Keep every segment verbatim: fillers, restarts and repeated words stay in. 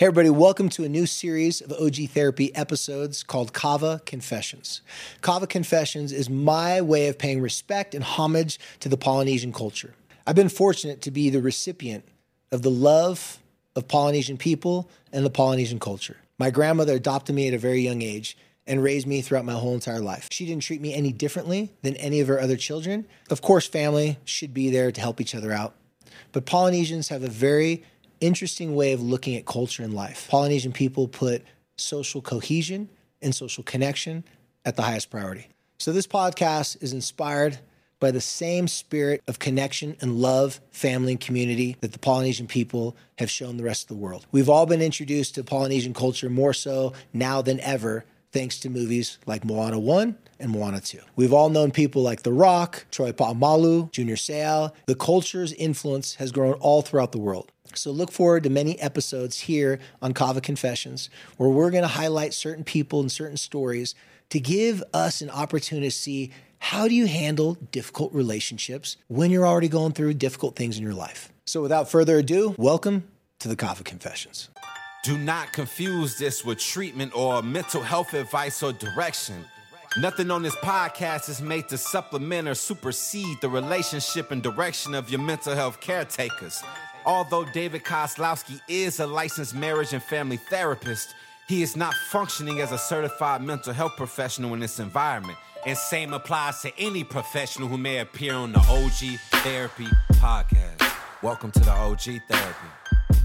Hey everybody, welcome to a new series of O G Therapy episodes called Kava Confessions. Kava Confessions is my way of paying respect and homage to the Polynesian culture. I've been fortunate to be the recipient of the love of Polynesian people and the Polynesian culture. My grandmother adopted me at a very young age and raised me throughout my whole entire life. She didn't treat me any differently than any of her other children. Of course, family should be there to help each other out, but Polynesians have a very interesting way of looking at culture and life. Polynesian people put social cohesion and social connection at the highest priority. So this podcast is inspired by the same spirit of connection and love, family, and community that the Polynesian people have shown the rest of the world. We've all been introduced to Polynesian culture more so now than ever, thanks to movies like Moana one and Moana two. We've all known people like The Rock, Troy Polamalu, Junior Seau. The culture's influence has grown all throughout the world. So look forward to many episodes here on Kava Confessions, where we're going to highlight certain people and certain stories to give us an opportunity to see how do you handle difficult relationships when you're already going through difficult things in your life. So without further ado, welcome to the Kava Confessions. Do not confuse this with treatment or mental health advice or direction. Nothing on this podcast is made to supplement or supersede the relationship and direction of your mental health caretakers. Although David Kozlowski is a licensed marriage and family therapist, he is not functioning as a certified mental health professional in this environment. And same applies to any professional who may appear on the O G Therapy podcast. Welcome to the O G Therapy.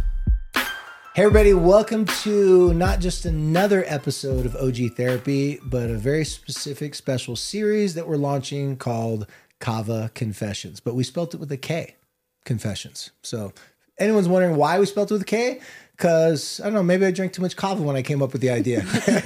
Hey everybody, welcome to not just another episode of O G Therapy, but a very specific special series that we're launching called Kava Confessions. But we spelt it with a K, Confessions. So anyone's wondering why we spelled it with a K? Because, I don't know, maybe I drank too much kava when I came up with the idea.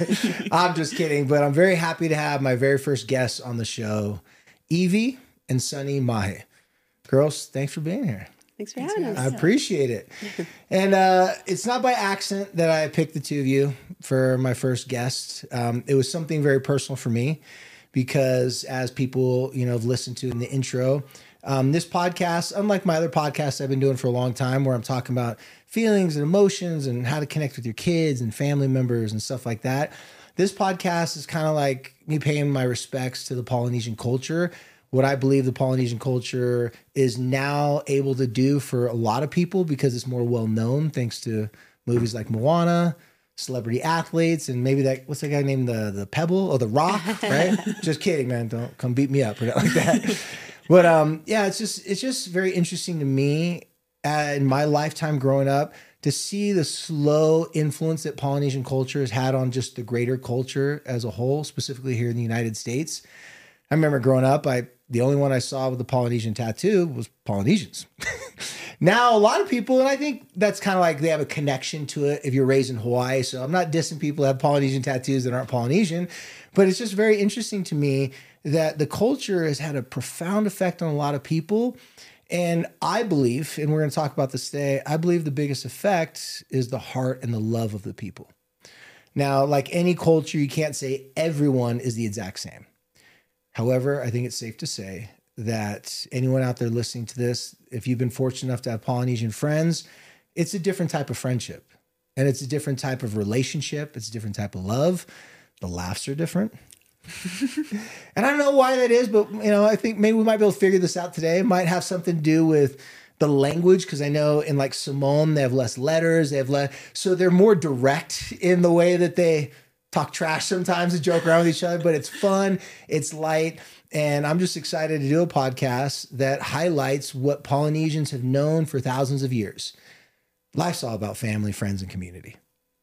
I'm just kidding, but I'm very happy to have my very first guests on the show, Evie and Sunny Mahe. Girls, thanks for being here. Thanks for having us. I appreciate it. And uh, it's not by accident that I picked the two of you for my first guest. Um, it was something very personal for me because as people, you know, have listened to in the intro, um, this podcast, unlike my other podcasts I've been doing for a long time where I'm talking about feelings and emotions and how to connect with your kids and family members and stuff like that, this podcast is kind of like me paying my respects to the Polynesian culture, what I believe the Polynesian culture is now able to do for a lot of people because it's more well-known thanks to movies like Moana, celebrity athletes, and maybe that, what's that guy named the the Pebble or the Rock, right? Just kidding, man. Don't come beat me up or nothing like that. But um, yeah, it's just it's just very interesting to me uh, in my lifetime growing up to see the slow influence that Polynesian culture has had on just the greater culture as a whole, specifically here in the United States. I remember growing up, I the only one I saw with the Polynesian tattoo was Polynesians. Now, a lot of people, and I think that's kind of like they have a connection to it if you're raised in Hawaii. So I'm not dissing people who have Polynesian tattoos that aren't Polynesian, but it's just very interesting to me that the culture has had a profound effect on a lot of people. And I believe, and we're going to talk about this today, I believe the biggest effect is the heart and the love of the people. Now, like any culture, you can't say everyone is the exact same. However, I think it's safe to say that anyone out there listening to this, if you've been fortunate enough to have Polynesian friends, it's a different type of friendship. And it's a different type of relationship. It's a different type of love. The laughs are different. And I don't know why that is, but you know, I think maybe we might be able to figure this out today. It might have something to do with the language, because I know in like Samoan, they have less letters. They have less, so they're more direct in the way that they talk trash sometimes and joke around with each other, but it's fun, it's light, and I'm just excited to do a podcast that highlights what Polynesians have known for thousands of years. Life's all about family, friends, and community.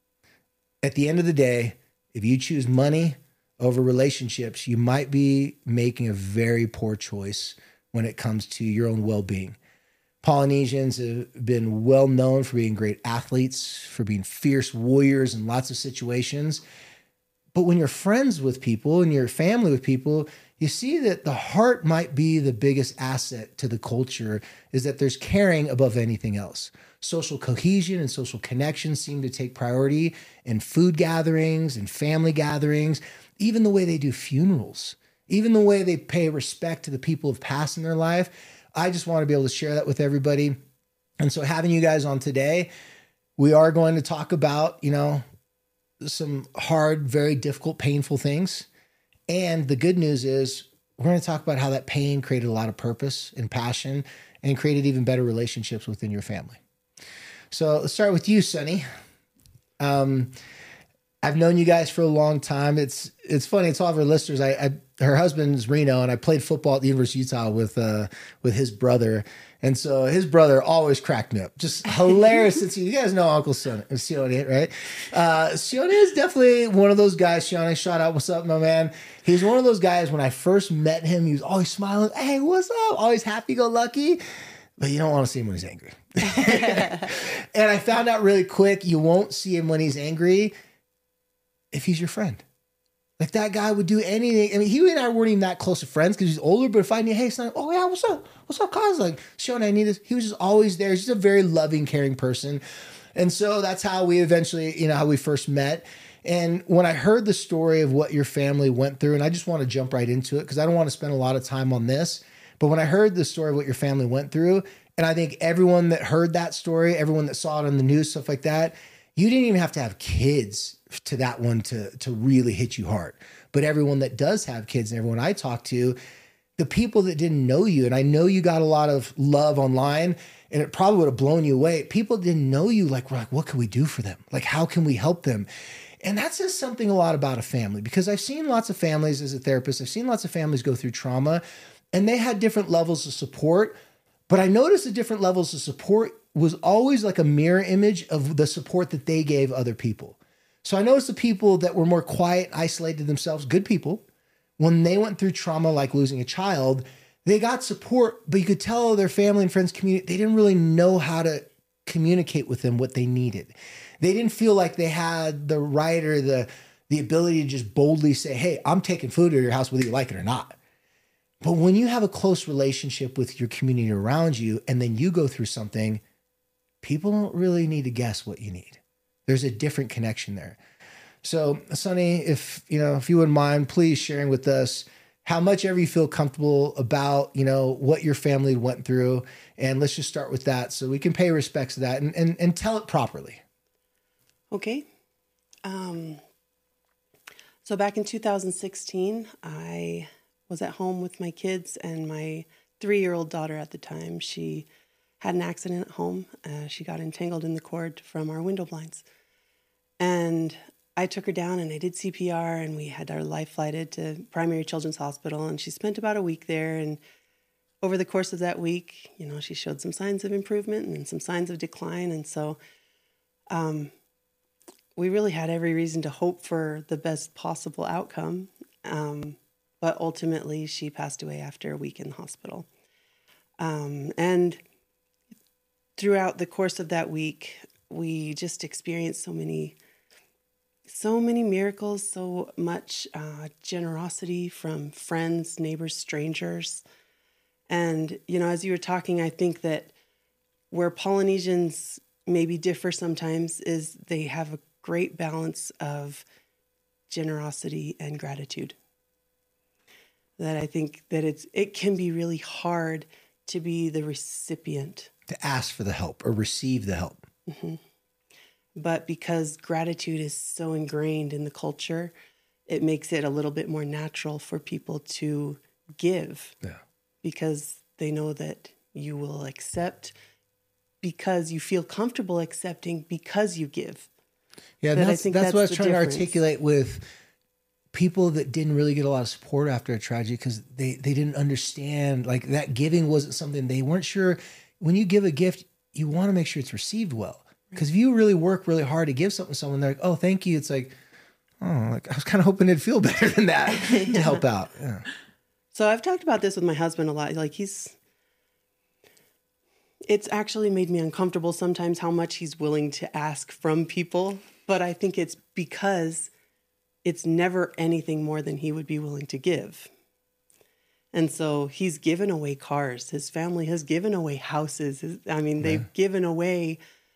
At the end of the day, if you choose money over relationships, you might be making a very poor choice when it comes to your own well-being. Polynesians have been well known for being great athletes, for being fierce warriors in lots of situations. But when you're friends with people and you're family with people, you see that the heart might be the biggest asset to the culture, is that there's caring above anything else. Social cohesion and social connection seem to take priority in food gatherings and family gatherings, even the way they do funerals, even the way they pay respect to the people who've passed in their life. I just want to be able to share that with everybody. And so having you guys on today, We are going to talk about, you know, some hard, very difficult, painful things. And the good news is we're going to talk about how that pain created a lot of purpose and passion and created even better relationships within your family. So let's start with you, Sonny. Um, I've known you guys for a long time. It's it's funny. It's all of our listeners. I, I her husband's Reno, and I played football at the University of Utah with uh with his brother, and so his brother always cracked me up. Just hilarious. Since you guys know Uncle Son, Sione, right? Uh, Sione is definitely one of those guys. Sione, shout out, what's up, my man? He's one of those guys. When I first met him, he was always smiling. Hey, what's up? Always happy go lucky. But you don't want to see him when he's angry. And I found out really quick, you won't see him when he's angry if he's your friend. Like that guy would do anything. I mean, he and I weren't even that close of friends because he's older, but if I need, hey, son, oh yeah, what's up? What's up, cuz? Like, Sean, I need this. He was just always there. He's just a very loving, caring person. And so that's how we eventually, you know, how we first met. And when I heard the story of what your family went through, and I just want to jump right into it because I don't want to spend a lot of time on this, but when I heard the story of what your family went through, and I think everyone that heard that story, everyone that saw it on the news, stuff like that, you didn't even have to have kids to that one to, to really hit you hard. But everyone that does have kids and everyone I talk to, the people that didn't know you, and I know you got a lot of love online, and it probably would have blown you away. People didn't know you. Like, we're like, what can we do for them? Like, how can we help them? And that says something a lot about a family, because I've seen lots of families as a therapist. I've seen lots of families go through trauma, and they had different levels of support. But I noticed the different levels of support was always like a mirror image of the support that they gave other people. So I noticed the people that were more quiet, isolated themselves, good people, when they went through trauma like losing a child, they got support, but you could tell their family and friends community, they didn't really know how to communicate with them what they needed. They didn't feel like they had the right or the, the ability to just boldly say, hey, I'm taking food to your house whether you like it or not. But when you have a close relationship with your community around you, and then you go through something, people don't really need to guess what you need. There's a different connection there. So, Sonny, if you know, if you wouldn't mind, please sharing with us how much ever you feel comfortable about, you know, what your family went through, and let's just start with that, so we can pay respects to that and and, and tell it properly. Okay. Um. So back in two thousand sixteen, I was at home with my kids and my three-year-old daughter at the time. She had an accident at home. Uh, she got entangled in the cord from our window blinds. And I took her down and I did C P R, and we had our life flighted to Primary Children's Hospital, and she spent about a week there. And over the course of that week, you know, she showed some signs of improvement and some signs of decline. And so um, we really had every reason to hope for the best possible outcome. Um, But ultimately, she passed away after a week in the hospital. Um, and throughout the course of that week, we just experienced so many, so many miracles, so much uh, generosity from friends, neighbors, strangers. And, you know, as you were talking, I think that where Polynesians maybe differ sometimes is they have a great balance of generosity and gratitude. That I think that it's it can be really hard to be the recipient. To ask for the help or receive the help. Mm-hmm. But because gratitude is so ingrained in the culture, it makes it a little bit more natural for people to give. Yeah. Because they know that you will accept, because you feel comfortable accepting because you give. Yeah, that's, I think that's, that's what I was trying difference. to articulate with people that didn't really get a lot of support after a tragedy, because they, they didn't understand, like, that giving wasn't something, they weren't sure. When you give a gift, you want to make sure it's received well. Because if you really work really hard to give something to someone, they're like, oh, thank you. It's like, oh, like I was kind of hoping it'd feel better than that yeah. to help out. Yeah. So I've talked about this with my husband a lot. Like he's, it's actually made me uncomfortable sometimes how much he's willing to ask from people. But I think it's because it's never anything more than he would be willing to give. And so he's given away cars. His family has given away houses. His, I mean, they've yeah. given away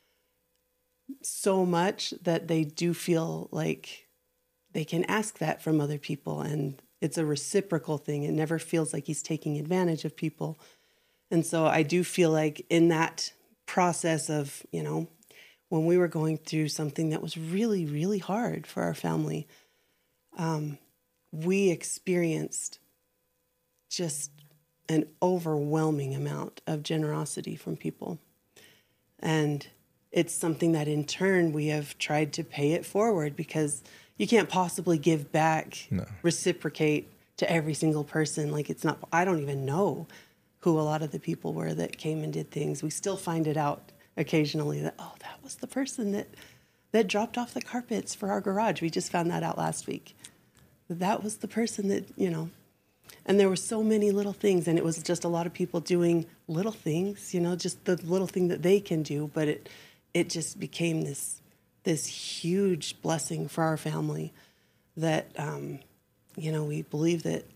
so much that they do feel like they can ask that from other people. And it's a reciprocal thing. It never feels like he's taking advantage of people. And so I do feel like in that process of, you know, when we were going through something that was really, really hard for our family, um, we experienced just an overwhelming amount of generosity from people. And it's something that in turn we have tried to pay it forward, because you can't possibly give back, no. reciprocate to every single person. Like, it's not, I don't even know who a lot of the people were that came and did things. We still find it out occasionally that, oh, that was the person that, that dropped off the carpets for our garage. We just found that out last week. That was the person that, you know, and there were so many little things, and it was just a lot of people doing little things, you know, just the little thing that they can do. But it, it just became this, this huge blessing for our family that, um, you know, we believe that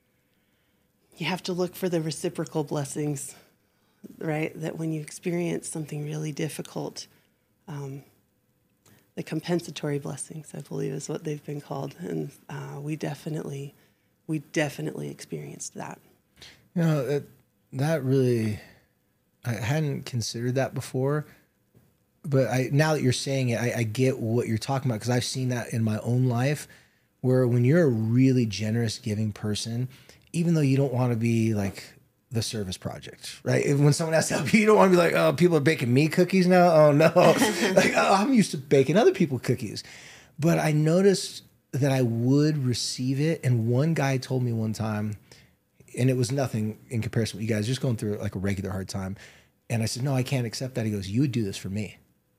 you have to look for the reciprocal blessings, right? That when you experience something really difficult, um, the compensatory blessings, I believe, is what they've been called. And uh, we definitely, we definitely experienced that. You know, that, that really, I hadn't considered that before. But I, now that you're saying it, I, I get what you're talking about, because I've seen that in my own life, where when you're a really generous, giving person, even though you don't want to be like the service project, right? If, when someone has to help you, you don't want to be like, oh, people are baking me cookies now. Oh no, like, oh, I'm used to baking other people cookies. But I noticed that I would receive it. And one guy told me one time, and it was nothing in comparison with you guys, just going through like a regular hard time. And I said, no, I can't accept that. He goes, you would do this for me.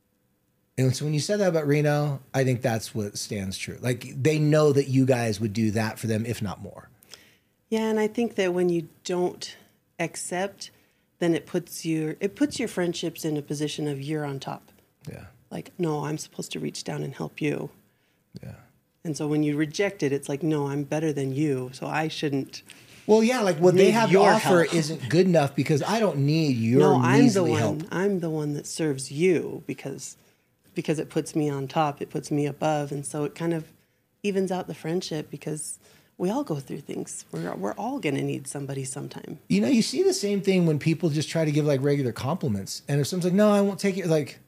And so when you said that about Reno, I think that's what stands true. Like, they know that you guys would do that for them, if not more. Yeah, and I think that when you don't accept, then it puts your it puts your friendships in a position of you're on top. Yeah. Like, no, I'm supposed to reach down and help you. Yeah. And so when you reject it, it's like, no, I'm better than you, so I shouldn't. Well, yeah, like what they have to offer help. Isn't good enough, because I don't need your no, I'm the one. Help. I'm the one that serves you, because because it puts me on top, it puts me above, and so it kind of evens out the friendship, because we all go through things. We're we're all going to need somebody sometime. You know, you see the same thing when people just try to give like regular compliments, and if someone's like, "No, I won't take it," like,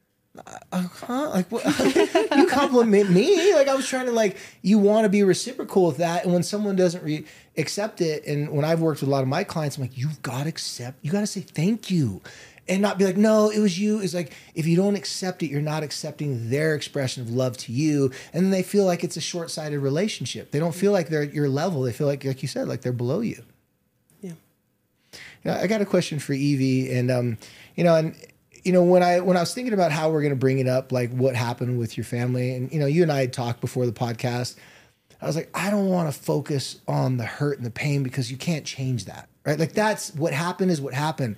uh, huh? Like, what? You compliment me? Like, I was trying to, like, you want to be reciprocal with that, and when someone doesn't re- accept it, and when I've worked with a lot of my clients, I'm like, you've got to accept. You got to say thank you. And not be like, no, it was you. It's like, if you don't accept it, you're not accepting their expression of love to you. And then they feel like it's a short-sighted relationship. They don't feel like they're at your level. They feel like, like you said, like they're below you. Yeah. You know, I got a question for Evie. And, um, you know, and, you know, when I, when I was thinking about how we're going to bring it up, like what happened with your family, and, you know, you and I had talked before the podcast, I was like, I don't want to focus on the hurt and the pain, because you can't change that, right? Like, that's what happened is what happened.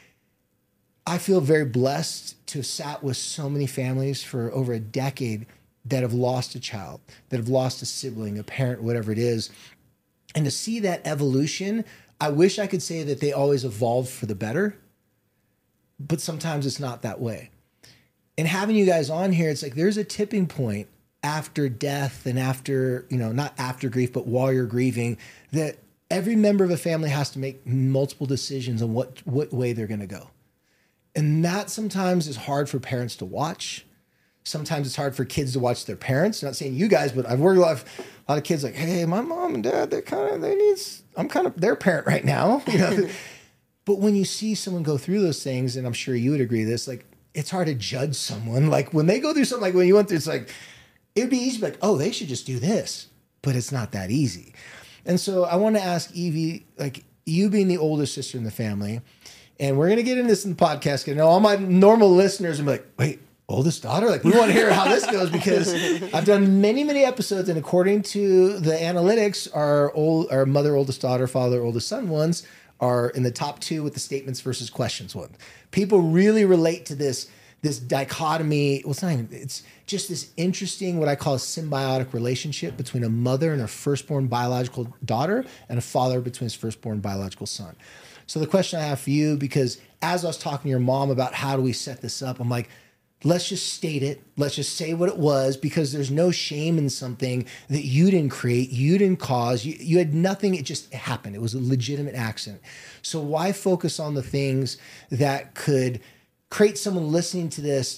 I feel very blessed to have sat with so many families for over a decade that have lost a child, that have lost a sibling, a parent, whatever it is. And to see that evolution, I wish I could say that they always evolved for the better, but sometimes it's not that way. And having you guys on here, it's like there's a tipping point after death and after, you know, not after grief, but while you're grieving, that every member of a family has to make multiple decisions on what, what way they're going to go. And that sometimes is hard for parents to watch. Sometimes it's hard for kids to watch their parents. I'm not saying you guys, but I've worked with a lot of, a lot of kids like, hey, my mom and dad, they're kind of, they need, I'm kind of their parent right now. You know? But when you see someone go through those things, and I'm sure you would agree this, like, it's hard to judge someone. Like, when they go through something like when you went through, it's like, it would be easy to be like, oh, they should just do this. But it's not that easy. And so I want to ask Evie, like, you being the oldest sister in the family, and we're going to get into this in the podcast, because I know all my normal listeners will be like, wait, oldest daughter? Like, we want to hear how this goes, because I've done many, many episodes, and according to the analytics, our old, our mother, oldest daughter, father, oldest son ones are in the top two with the statements versus questions one. People really relate to this, this dichotomy. Well, it's not even, it's just this interesting, what I call a symbiotic relationship between a mother and her firstborn biological daughter, and a father between his firstborn biological son. So the question I have for you, because as I was talking to your mom about how do we set this up, I'm like, let's just state it. Let's just say what it was, because there's no shame in something that you didn't create, you didn't cause, you, you had nothing. It just happened. It was a legitimate accident. So why focus on the things that could create someone listening to this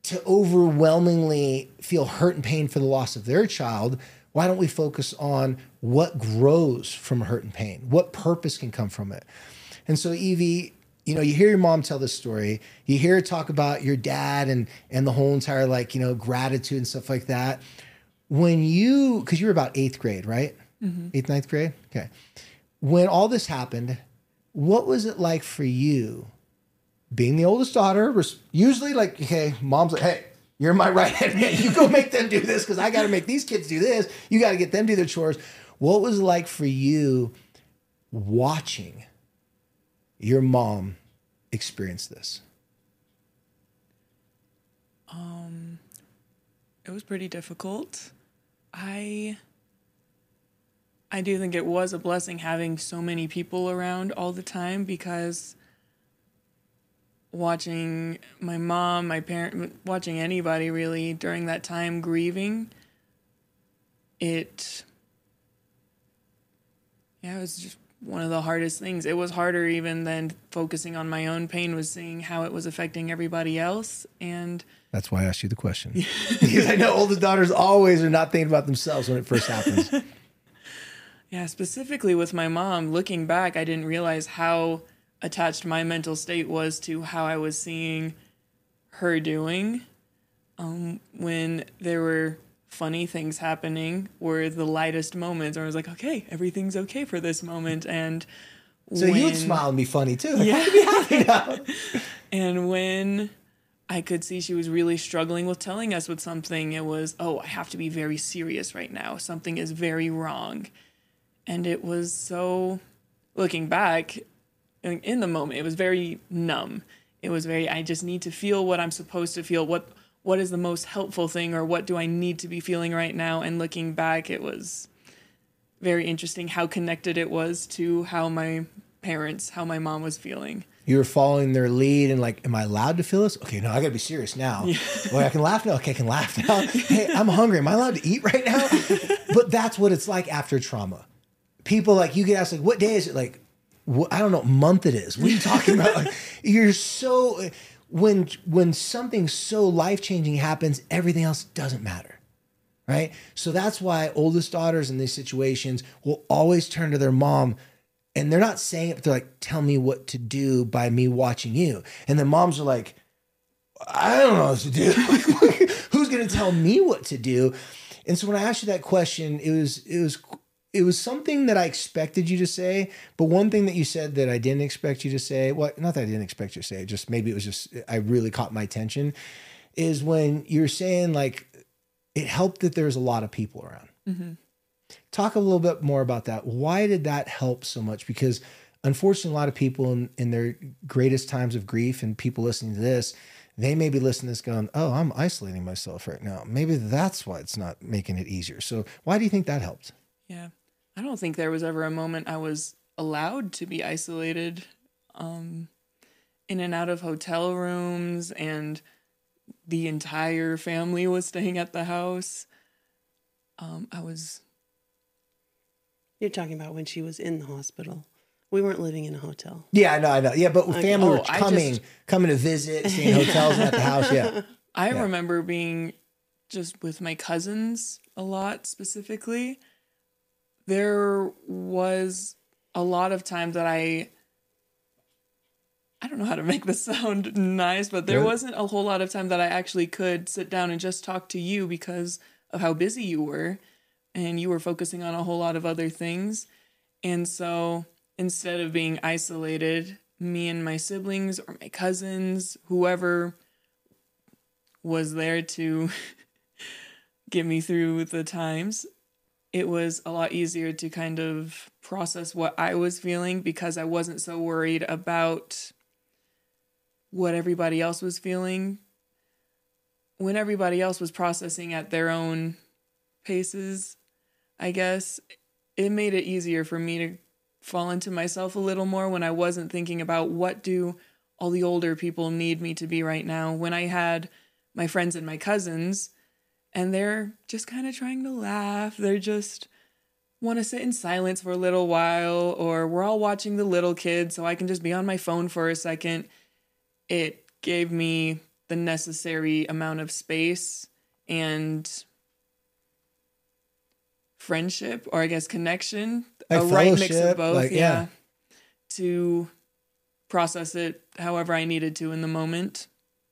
to overwhelmingly feel hurt and pain for the loss of their child, why don't we focus on what grows from hurt and pain? What purpose can come from it? And so, Evie, you know, you hear your mom tell this story. You hear her talk about your dad and and the whole entire, like, you know, gratitude and stuff like that. When you, because you were about eighth grade, right? Mm-hmm. Eighth, ninth grade? Okay. When all this happened, what was it like for you, being the oldest daughter, usually like, okay, mom's like, hey, you're my right hand man. You go make them do this because I got to make these kids do this. You got to get them to do their chores. What was it like for you watching your mom experience this? Um, it was pretty difficult. I, I do think it was a blessing having so many people around all the time, because watching my mom, my parent, watching anybody really during that time grieving, it, yeah, it was just one of the hardest things. It was harder even than focusing on my own pain, was seeing how it was affecting everybody else. And that's why I asked you the question. Because I know oldest daughters always are not thinking about themselves when it first happens. Yeah, specifically with my mom, looking back, I didn't realize how attached my mental state was to how I was seeing her doing. Um, when there were funny things happening, were the lightest moments, where I was like, okay, everything's okay for this moment. And so when, you'd smile and be funny too. Like, yeah. I'd be happy now. And when I could see she was really struggling with telling us with something, it was, oh, I have to be very serious right now. Something is very wrong. And it was so, looking back, in the moment, it was very numb. It was very, I just need to feel what I'm supposed to feel. What What is the most helpful thing, or what do I need to be feeling right now? And looking back, it was very interesting how connected it was to how my parents, how my mom was feeling. You were following their lead and like, am I allowed to feel this? Okay, no, I gotta be serious now. Yeah. Well, I can laugh now. Okay, I can laugh now. Hey, I'm hungry. Am I allowed to eat right now? But that's what it's like after trauma. People, like, you get asked, like, what day is it? Like, I don't know what month it is. What are you talking about? Like, you're so, when when something so life-changing happens, everything else doesn't matter, right? So that's why oldest daughters in these situations will always turn to their mom, and they're not saying it, but they're like, tell me what to do by me watching you. And then moms are like, I don't know what to do. Who's going to tell me what to do? And so when I asked you that question, it was it was It was something that I expected you to say, but one thing that you said that I didn't expect you to say, well, not that I didn't expect you to say, just maybe it was just, I really caught my attention, is when you're saying, like, it helped that there's a lot of people around. Mm-hmm. Talk a little bit more about that. Why did that help so much? Because unfortunately, a lot of people in, in their greatest times of grief, and people listening to this, they may be listening to this going, oh, I'm isolating myself right now. Maybe that's why it's not making it easier. So why do you think that helped? Yeah. I don't think there was ever a moment I was allowed to be isolated, um, in and out of hotel rooms, and the entire family was staying at the house. Um, I was... You're talking about when she was in the hospital. We weren't living in a hotel. Yeah, I know, I know. Yeah, but Okay. family Oh, were I coming, just- coming to visit, staying in hotels and at the house, yeah. I Yeah. remember being just with my cousins a lot specifically. There was a lot of times that I, I don't know how to make this sound nice, but there Good. wasn't a whole lot of time that I actually could sit down and just talk to you because of how busy you were, and you were focusing on a whole lot of other things. And so instead of being isolated, me and my siblings or my cousins, whoever was there to get me through the times, it was a lot easier to kind of process what I was feeling, because I wasn't so worried about what everybody else was feeling. When everybody else was processing at their own paces, I guess, it made it easier for me to fall into myself a little more when I wasn't thinking about what do all the older people need me to be right now. When I had my friends and my cousins, and they're just kind of trying to laugh. They're just want to sit in silence for a little while, or we're all watching the little kids so I can just be on my phone for a second. It gave me the necessary amount of space and friendship, or I guess connection, Like a right mix fellowship, of both, like, yeah, yeah. to process it however I needed to in the moment.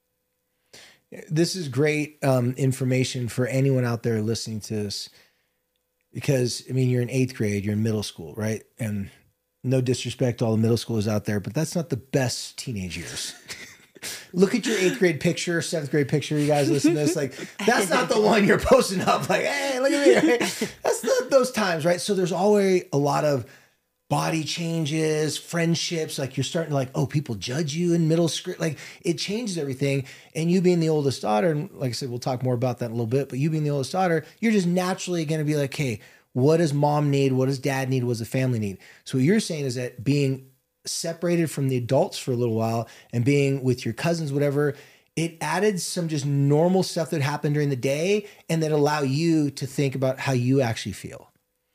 This is great um, information for anyone out there listening to this, because, I mean, you're in eighth grade, you're in middle school, right? And no disrespect to all the middle schoolers out there, but that's not the best teenage years. Look at your eighth grade picture, seventh grade picture. You guys listen to this. Like, that's not the one you're posting up. Like, hey, look at me. Right? That's not those times, right? So there's always a lot of body changes, friendships. Like, you're starting to like, oh, people judge you in middle school. Like, it changes everything. And you being the oldest daughter, and like I said, we'll talk more about that in a little bit, but you being the oldest daughter, you're just naturally going to be like, hey, what does mom need? What does dad need? What does the family need? So what you're saying is that being separated from the adults for a little while and being with your cousins, whatever, it added some just normal stuff that happened during the day and that allow you to think about how you actually feel.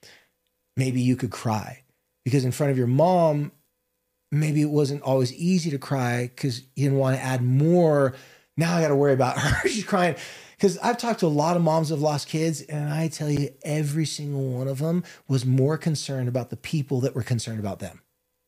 Maybe you could cry because in front of your mom, maybe it wasn't always easy to cry because you didn't want to add more. Now I got to worry about her. She's crying. Because I've talked to a lot of moms who have lost kids, and I tell you, every single one of them was more concerned about the people that were concerned about them,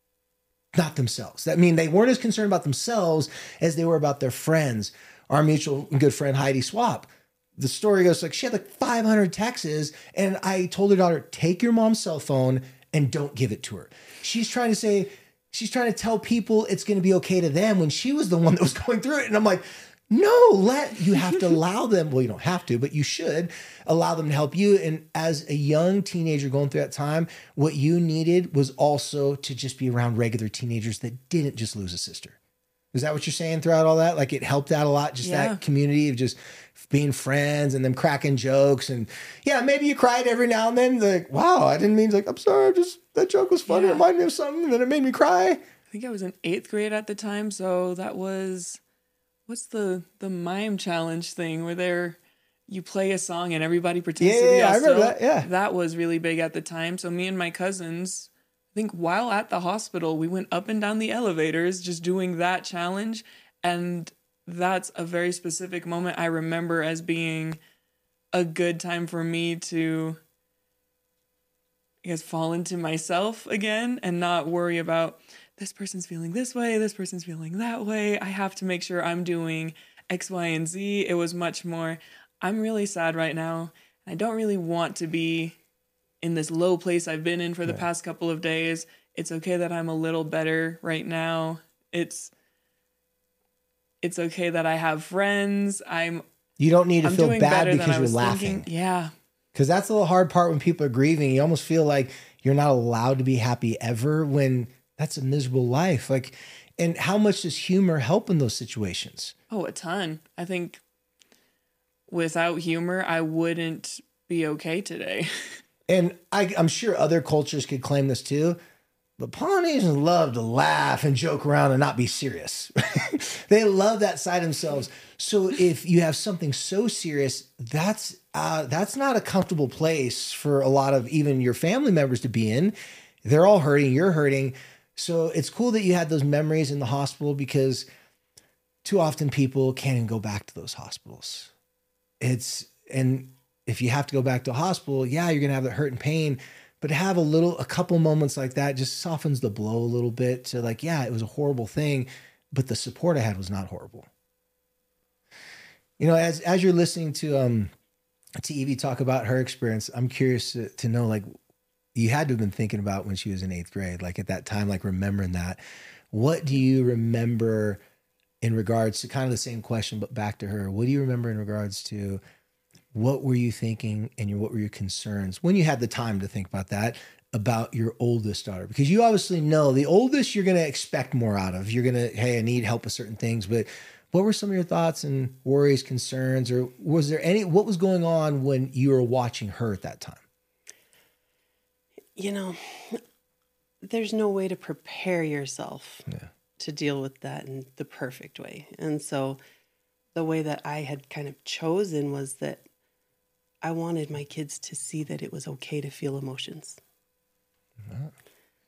not themselves. I mean, they weren't as concerned about themselves as they were about their friends. Our mutual good friend, Heidi Swap, the story goes like, she had like five hundred texts, and I told her daughter, take your mom's cell phone and don't give it to her. She's trying to say, she's trying to tell people it's going to be okay to them when she was the one that was going through it. And I'm like, no, let, you have to allow them. Well, you don't have to, but you should allow them to help you. And as a young teenager going through that time, what you needed was also to just be around regular teenagers that didn't just lose a sister. Is that what you're saying throughout all that? Like, it helped out a lot, just Yeah. that community of just being friends and them cracking jokes. And yeah, maybe you cried every now and then. Like, wow, I didn't mean, like, I'm sorry, I just, that joke was funny. Yeah. It reminded me of something and then it made me cry. I think I was in eighth grade at the time, so that was, what's the the mime challenge thing where they're, you play a song and everybody pretends Yeah, to be yeah, I us. remember So that, yeah. That was really big at the time. So me and my cousins, I think while at the hospital, we went up and down the elevators just doing that challenge. And that's a very specific moment I remember as being a good time for me to, I guess, fall into myself again and not worry about this person's feeling this way, this person's feeling that way. I have to make sure I'm doing X, Y, and Z. It was much more, I'm really sad right now. I don't really want to be in this low place I've been in for the Yeah. past couple of days. It's okay that I'm a little better right now. It's it's okay that I have friends. I'm You don't need to I'm feel doing bad better than because I you're was laughing. thinking. Yeah. Because that's the little hard part when people are grieving. You almost feel like you're not allowed to be happy ever when that's a miserable life. Like, and how much does humor help in those situations? Oh, a ton. I think without humor, I wouldn't be okay today. And I, I'm sure other cultures could claim this too, but Polynesians love to laugh and joke around and not be serious. They love that side of themselves. So if you have something so serious, that's uh, that's not a comfortable place for a lot of even your family members to be in. They're all hurting, you're hurting. So it's cool that you had those memories in the hospital, because too often people can't even go back to those hospitals. It's, and if you have to go back to a hospital, yeah, you're going to have the hurt and pain, but to have a little, a couple moments like that just softens the blow a little bit to like, yeah, it was a horrible thing, but the support I had was not horrible. You know, as, as you're listening to, um, to Evie talk about her experience, I'm curious to, to know, like, you had to have been thinking about when she was in eighth grade, like at that time, like remembering that. What do you remember in regards to kind of the same question, but back to her? What do you remember in regards to what were you thinking and your, what were your concerns when you had the time to think about that, about your oldest daughter? Because you obviously know the oldest you're going to expect more out of. You're going to, hey, I need help with certain things. But what were some of your thoughts and worries, concerns, or was there any, what was going on when you were watching her at that time? You know, there's no way to prepare yourself Yeah. to deal with that in the perfect way. And so the way that I had kind of chosen was that I wanted my kids to see that it was okay to feel emotions. Uh-huh.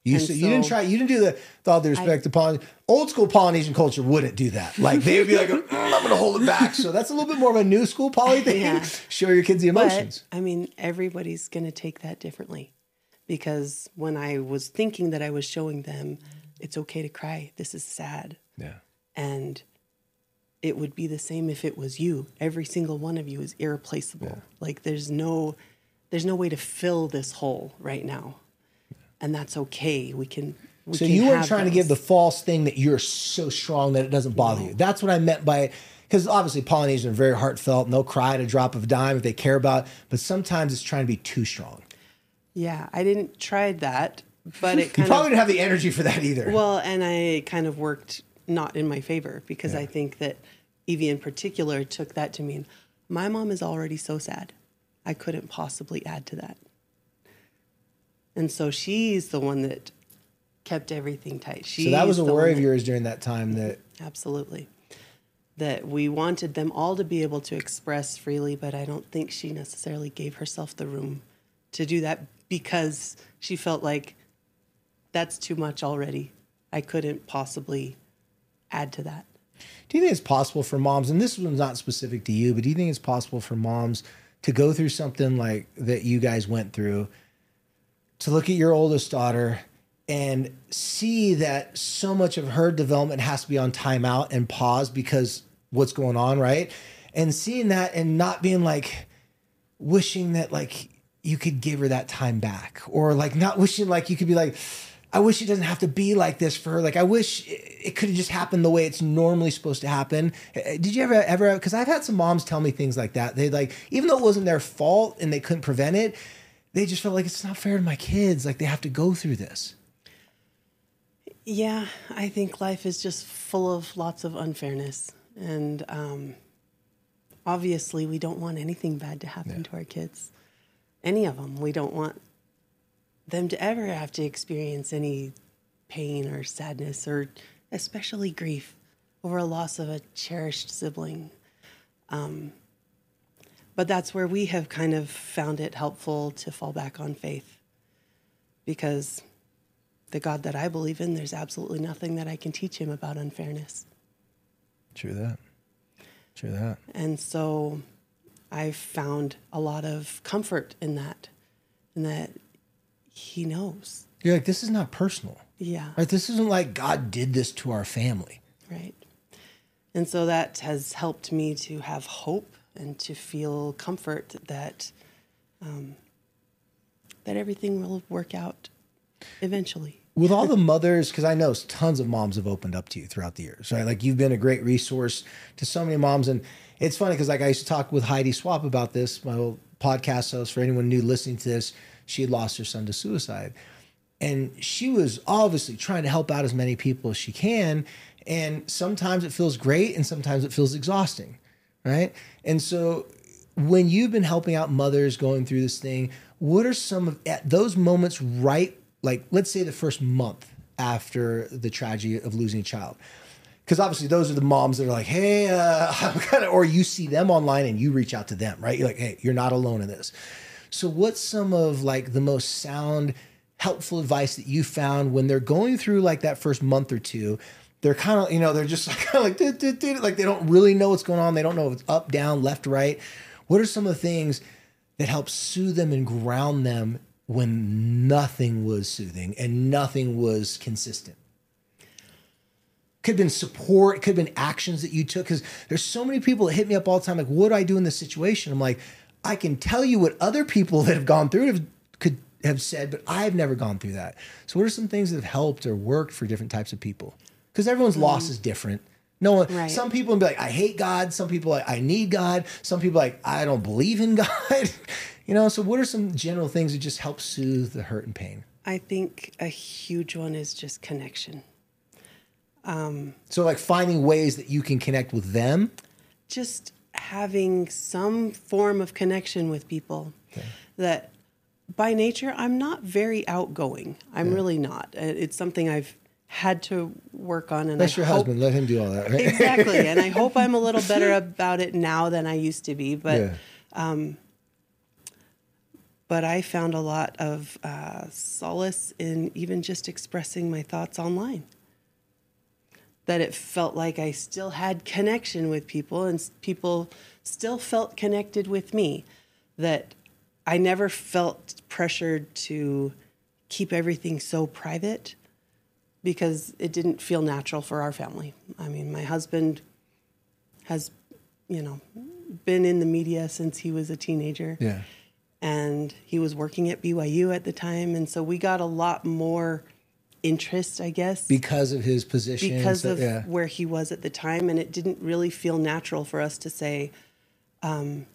You, And so, you didn't so- try, you didn't do the, with all due respect to Polynesian, old school Polynesian culture wouldn't do that. Like they would be like, mm, I'm going to hold it back. So that's a little bit more of a new school poly thing. Yeah. Show your kids the emotions. But, I mean, everybody's going to take that differently, because when I was thinking that I was showing them, it's okay to cry. This is sad. Yeah. And it would be the same if it was you. Every single one of you is irreplaceable. Yeah. Like there's no, there's no way to fill this hole right now. And that's okay. We can, we So can you weren't have trying to those. give the false thing that you're so strong that it doesn't bother you. That's what I meant by, because obviously Polynesians are very heartfelt and they'll cry at a drop of a dime if they care about, but sometimes it's trying to be too strong. Yeah, I didn't try that, but it You kind probably of, didn't have the energy for that either. well, and I kind of worked not in my favor, because Yeah. I think that Evie in particular took that to mean my mom is already so sad. I couldn't possibly add to that. And so she's the one that kept everything tight. She's so that was a the worry one of that- yours during that time that, Absolutely. That we wanted them all to be able to express freely, but I don't think she necessarily gave herself the room to do that, because she felt like that's too much already. I couldn't possibly add to that. do you think it's possible for moms, and this one's not specific to you, but do you think it's possible for moms to go through something like that you guys went through, to look at your oldest daughter and see that so much of her development has to be on timeout and pause because what's going on, right? And seeing that and not being like, wishing that like you could give her that time back, or like not wishing like you could be like, I wish it doesn't have to be like this for her. Like, I wish it could have just happened the way it's normally supposed to happen. Did you ever, ever, because I've had some moms tell me things like that. They like, even though it wasn't their fault and they couldn't prevent it, they just felt like it's not fair to my kids. Like they have to go through this. Yeah, I think life is just full of lots of unfairness. And um, obviously, we don't want anything bad to happen Yeah. to our kids. Any of them. We don't want them to ever have to experience any pain or sadness, or especially grief over a loss of a cherished sibling. Um, but that's where we have kind of found it helpful to fall back on faith, because the God that I believe in, there's absolutely nothing that I can teach him about unfairness. True that. True that. And so I've found a lot of comfort in that, in that he knows. You're like, this is not personal. Yeah. Right? This isn't like God did this to our family. Right. And so that has helped me to have hope and to feel comfort that um, that everything will work out eventually. With all the mothers, because I know tons of moms have opened up to you throughout the years, right? Like you've been a great resource to so many moms. And it's funny because like I used to talk with Heidi Swap about this, my old podcast host. For anyone new listening to this, she had lost her son to suicide. And she was obviously trying to help out as many people as she can. And sometimes it feels great and sometimes it feels exhausting, right? And so when you've been helping out mothers going through this thing, what are some of at those moments right, like let's say the first month after the tragedy of losing a child? Because obviously those are the moms that are like, hey, uh, I'm kind of, or you see them online and you reach out to them, right? You're like, hey, you're not alone in this. So what's some of like the most sound, helpful advice that you found when they're going through like that first month or two? They're kind of, you know, they're just kind of like, "Duh, duh, duh," like they don't really know what's going on. They don't know if it's up, down, left, right. What are some of the things that help soothe them and ground them when nothing was soothing and nothing was consistent? Could have been support, could have been actions that you took. Because there's so many people that hit me up all the time, like, what do I do in this situation? I'm like, I can tell you what other people that have gone through it have, could have said, but I've never gone through that. So what are some things that have helped or worked for different types of people? Because everyone's loss is different. No one, Right. some people will be like, I hate God. Some people are like, I need God. Some people are like, I don't believe in God. You know, so what are some general things that just help soothe the hurt and pain? I think a huge one is just connection. So like finding ways that you can connect with them. Just having some form of connection with people. Okay. That by nature, I'm not very outgoing. I'm Yeah. really not. Uh, It's something I've had to work on. And That's I your hope, husband. Let him do all that, right? Exactly. And I hope I'm a little better about it now than I used to be. But yeah. but I found a lot of uh, solace in even just expressing my thoughts online. That it felt like I still had connection with people and people still felt connected with me. That I never felt pressured to keep everything so private because it didn't feel natural for our family. I mean, my husband has, you know, been in the media since he was a teenager. Yeah. And he was working at B Y U at the time. And so we got a lot more interest, I guess. Because of his position. Because so, of yeah. where he was at the time. And it didn't really feel natural for us to say, um,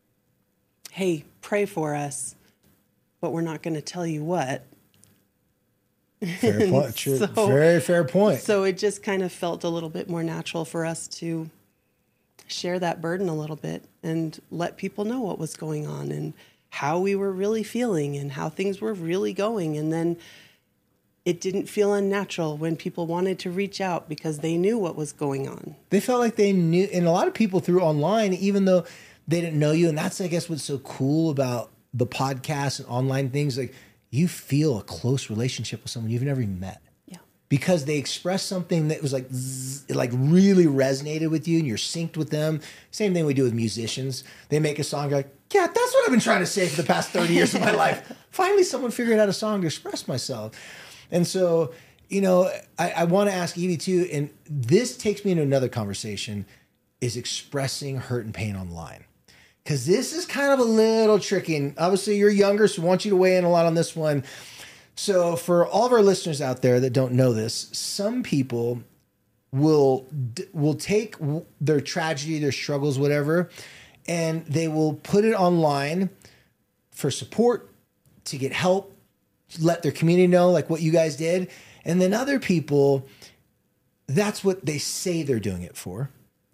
hey, pray for us, but we're not going to tell you what. Fair point. True. So, Very fair point. So it just kind of felt a little bit more natural for us to share that burden a little bit and let people know what was going on and how we were really feeling and how things were really going. And then it didn't feel unnatural when people wanted to reach out because they knew what was going on. They felt like they knew, and a lot of people through online, even though they didn't know you. And that's, I guess, what's so cool about the podcast and online things. Like, you feel a close relationship with someone you've never even met. Yeah. Because they expressed something that was like, zzz, it like really resonated with you and you're synced with them. Same thing we do with musicians. They make a song, you're like, yeah, that's what I've been trying to say for the past thirty years of my life. Finally, someone figured out a song to express myself. And so, you know, I, I want to ask Evie too, and this takes me into another conversation, is expressing hurt and pain online. Because this is kind of a little tricky. And obviously you're younger, so I want you to weigh in a lot on this one. So for all of our listeners out there that don't know this, some people will will take their tragedy, their struggles, whatever, and they will put it online for support, to get help, let their community know, like what you guys did. And then other people, that's what they say they're doing it for.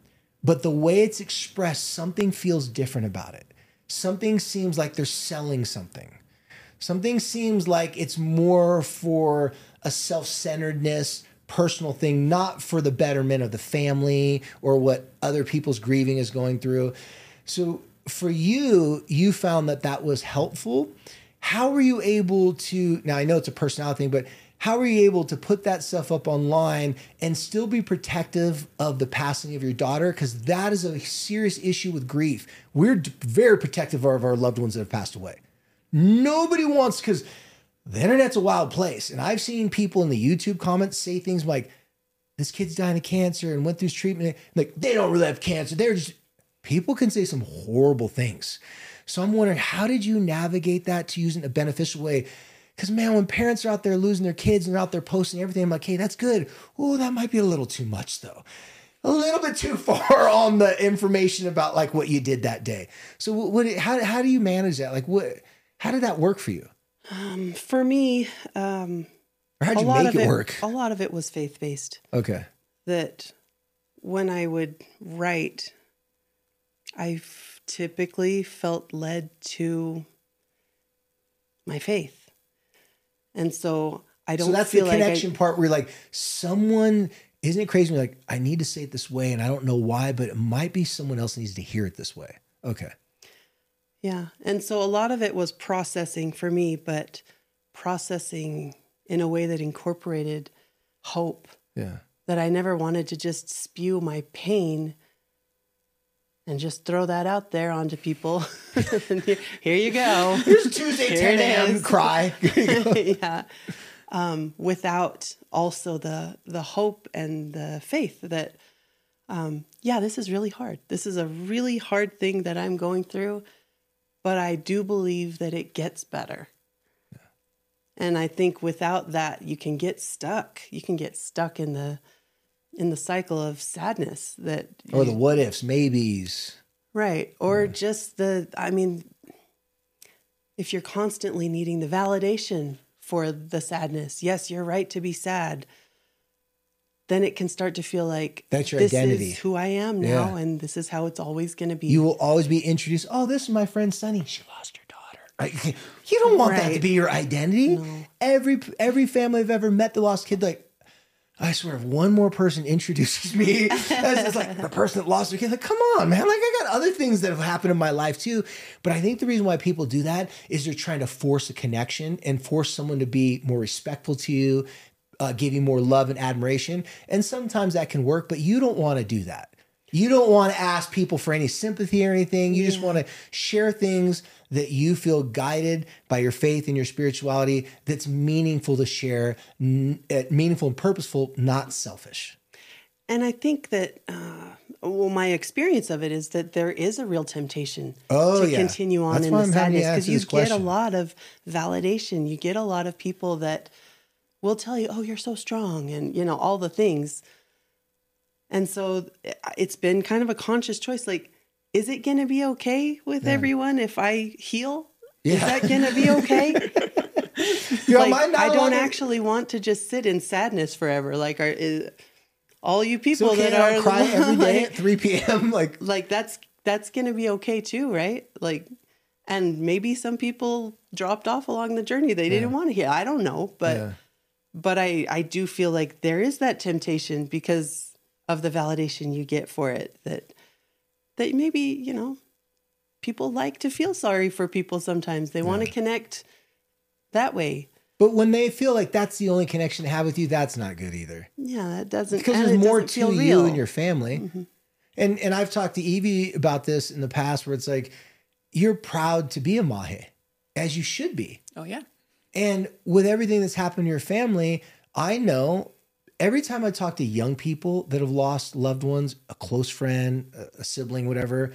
But the way it's expressed, something feels different about it. Something seems like they're selling something. Something seems like it's more for a self-centeredness, personal thing, not for the betterment of the family or what other people's grieving is going through. So for you, you found that that was helpful. How were you able to, now I know it's a personality thing, but how were you able to put that stuff up online and still be protective of the passing of your daughter? Because that is a serious issue with grief. We're very protective of our loved ones that have passed away. Nobody wants, because the internet's a wild place. And I've seen people in the YouTube comments say things like, this kid's dying of cancer and went through treatment. Like, they don't really have cancer. They're just, people can say some horrible things. So I'm wondering, how did you navigate that to use it in a beneficial way? Because, man, when parents are out there losing their kids and they're out there posting everything, I'm like, hey, that's good. Oh, that might be a little too much, though. A little bit too far on the information about, like, what you did that day. So what? How, how do you manage that? Like, what? How did that work for you? Um, for me, um, or how'd you make it, it work? A lot of it was faith-based. Okay. That when I would write, I typically felt led to my faith. And so I don't So that's feel the like connection I, part where, like, someone, isn't it crazy? You're like, I need to say it this way and I don't know why, but it might be someone else needs to hear it this way. Okay. Yeah. And so a lot of it was processing for me, but processing in a way that incorporated hope. Yeah. That I never wanted to just spew my pain and just throw that out there onto people. here, here you go. Here's Tuesday, Here ten a.m. cry. Yeah. Um, without also the the hope and the faith that, um, yeah, this is really hard. This is a really hard thing that I'm going through, but I do believe that it gets better. Yeah. And I think without that, you can get stuck. You can get stuck in the in the cycle of sadness that, or you, the what ifs, maybes. Right. Or yeah. just the, I mean, if you're constantly needing the validation for the sadness, yes, you're right to be sad, then it can start to feel like that's your this identity. Is who I am now, yeah. And this is how it's always going to be. You will always be introduced. Oh, this is my friend Sunny. She lost her daughter. Right? You don't want right. that to be your identity. No. Every every family I've ever met that lost a kid, like, I swear, if one more person introduces me as it's like the person that lost their kid, like, come on, man. Like, I got other things that have happened in my life too. But I think the reason why people do that is they're trying to force a connection and force someone to be more respectful to you, uh, give you more love and admiration. And sometimes that can work, but you don't want to do that. You don't want to ask people for any sympathy or anything. You yeah. just want to share things that you feel guided by your faith and your spirituality that's meaningful to share, n- meaningful and purposeful, not selfish. And I think that, uh, well, my experience of it is that there is a real temptation oh, to yeah. continue on that's in why the I'm sadness, because you this get question. a lot of validation. You get a lot of people that will tell you, oh, you're so strong, and, you know, all the things. And so it's been kind of a conscious choice. Like, is it going to be okay with yeah. everyone if I heal? Yeah. Is that going to be okay? you know, like, I don't actually want to just sit in sadness forever. Like, are, is, all you people okay, that are crying every day at three p.m. Like, like that's that's going to be okay too, right? Like, and maybe some people dropped off along the journey. They didn't yeah. want to hear. I don't know, but yeah. but I I do feel like there is that temptation because of the validation you get for it, that that maybe, you know, people like to feel sorry for people sometimes. They yeah. want to connect that way. But when they feel like that's the only connection to have with you, that's not good either. Yeah, that doesn't, because there's more to you real. and your family. Mm-hmm. And and I've talked to Evie about this in the past, where it's like, you're proud to be a Mahe, as you should be. Oh, yeah. And with everything that's happened in your family, I know every time I talk to young people that have lost loved ones, a close friend, a sibling, whatever,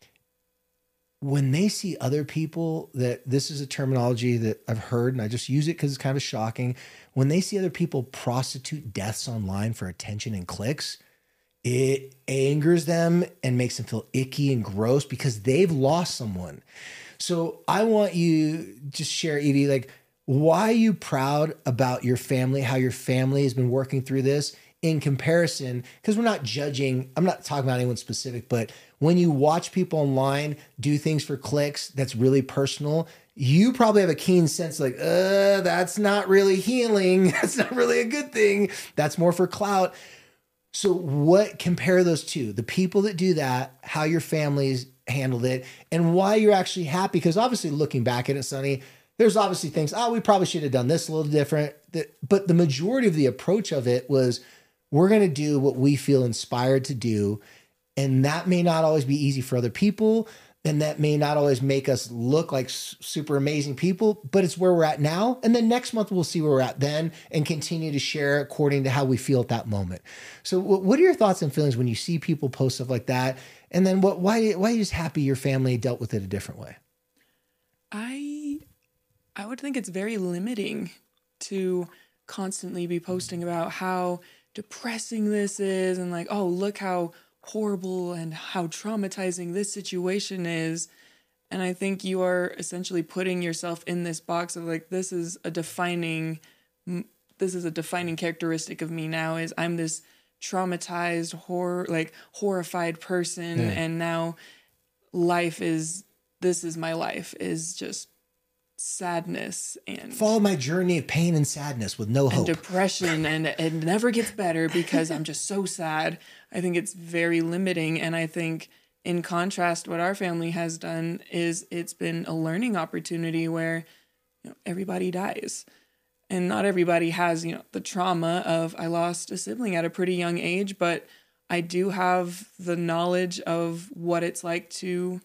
when they see other people, that this is a terminology that I've heard, and I just use it because it's kind of shocking. When they see other people prostitute deaths online for attention and clicks, it angers them and makes them feel icky and gross because they've lost someone. So I want you just share, Evie, like, why are you proud about your family, how your family has been working through this in comparison? Because we're not judging. I'm not talking about anyone specific, but when you watch people online do things for clicks, that's really personal. You probably have a keen sense like, uh, that's not really healing. That's not really a good thing. That's more for clout. So what, compare those two, the people that do that, how your family's handled it, and why you're actually happy. Because obviously looking back at it, Sonny, there's obviously things, oh, we probably should have done this a little different. But the majority of the approach of it was, we're going to do what we feel inspired to do. And that may not always be easy for other people. And that may not always make us look like super amazing people, but it's where we're at now. And then next month, we'll see where we're at then and continue to share according to how we feel at that moment. So what are your thoughts and feelings when you see people post stuff like that? And then what, why, why are you just happy your family dealt with it a different way? I, I would think it's very limiting to constantly be posting about how depressing this is and like, oh, look how horrible and how traumatizing this situation is. And I think you are essentially putting yourself in this box of like, this is a defining, this is a defining characteristic of me now, is I'm this traumatized, horror, like horrified person. Yeah. And now life is, this is my life, is just sadness and follow my journey of pain and sadness with no hope and depression, and it never gets better because I'm just so sad. I think it's very limiting. And I think in contrast, what our family has done is it's been a learning opportunity where, you know, everybody dies, and not everybody has, you know, the trauma of I lost a sibling at a pretty young age, but I do have the knowledge of what it's like to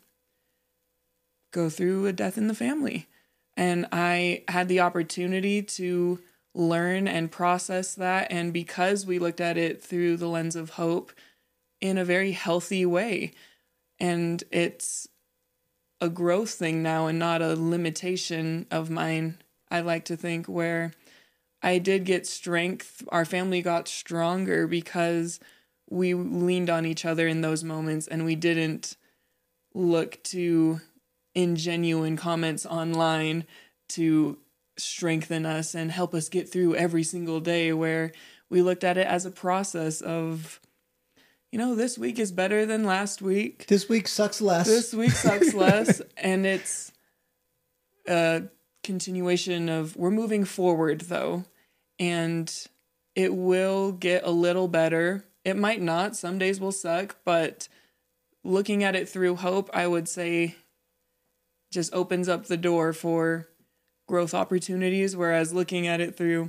go through a death in the family. And I had the opportunity to learn and process that. And because we looked at it through the lens of hope in a very healthy way, and it's a growth thing now and not a limitation of mine, I like to think, where I did get strength. Our family got stronger because we leaned on each other in those moments, and we didn't look to ingenuine comments online to strengthen us and help us get through every single day, where we looked at it as a process of, you know, this week is better than last week. This week sucks less. This week sucks less. And it's a continuation of, we're moving forward though. And it will get a little better. It might not. Some days will suck, but looking at it through hope, I would say just opens up the door for growth opportunities. Whereas looking at it through,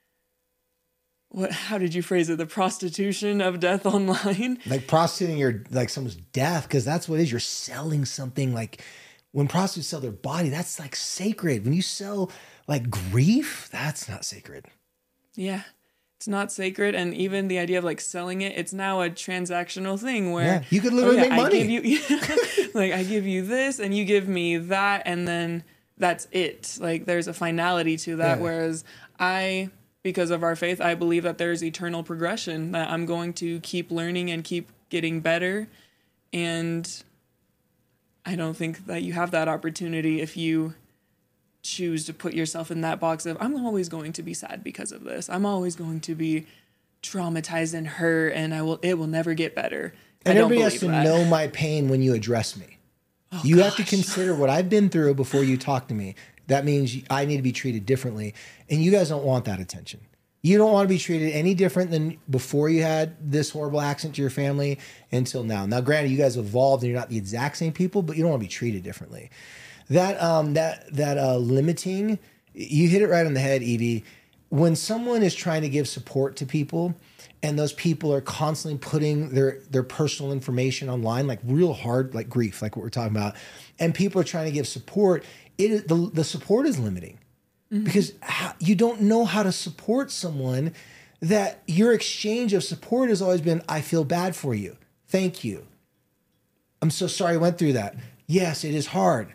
what, how did you phrase it? The prostitution of death online. Like prostituting your, like someone's death, because that's what it is. You're selling something. Like when prostitutes sell their body, that's like sacred. When you sell like grief, that's not sacred. Yeah. It's not sacred. And even the idea of like selling it, it's now a transactional thing where yeah, you could literally oh yeah, make money. I give you, like I give you this and you give me that, and then that's it. Like there's a finality to that. Yeah. Whereas I, because of our faith, I believe that there's eternal progression, that I'm going to keep learning and keep getting better. And I don't think that you have that opportunity if you choose to put yourself in that box of, I'm always going to be sad because of this. I'm always going to be traumatized and hurt, and I will, it will never get better. And I don't everybody has to that. know my pain when you address me. Oh, you gosh. have to consider what I've been through before you talk to me. That means I need to be treated differently. And you guys don't want that attention. You don't want to be treated any different than before you had this horrible accident to your family until now. Now, granted, you guys evolved and you're not the exact same people, but you don't want to be treated differently. That um that that uh, limiting, you hit it right on the head, Evie. When someone is trying to give support to people, and those people are constantly putting their their personal information online, like real hard, like grief, like what we're talking about, and people are trying to give support, it is, the the support is limiting, mm-hmm. because how, you don't know how to support someone that your exchange of support has always been, I feel bad for you, thank you, I'm so sorry I went through that. Yes, it is hard.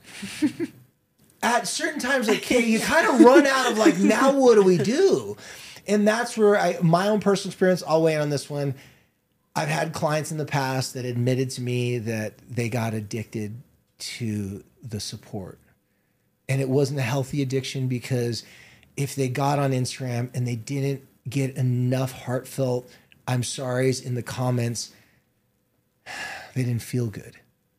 At certain times, like, okay, you kind of run out of like, now what do we do? And that's where I, my own personal experience, I'll weigh in on this one. I've had clients in the past that admitted to me that they got addicted to the support. And it wasn't a healthy addiction, because if they got on Instagram and they didn't get enough heartfelt I'm sorry's in the comments, they didn't feel good.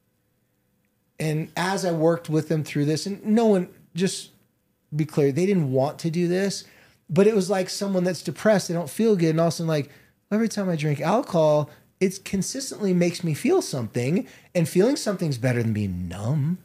And as I worked with them through this, and no one, just be clear, they didn't want to do this, but it was like someone that's depressed, they don't feel good. And all of a sudden, like, every time I drink alcohol, it consistently makes me feel something, and feeling something's better than being numb.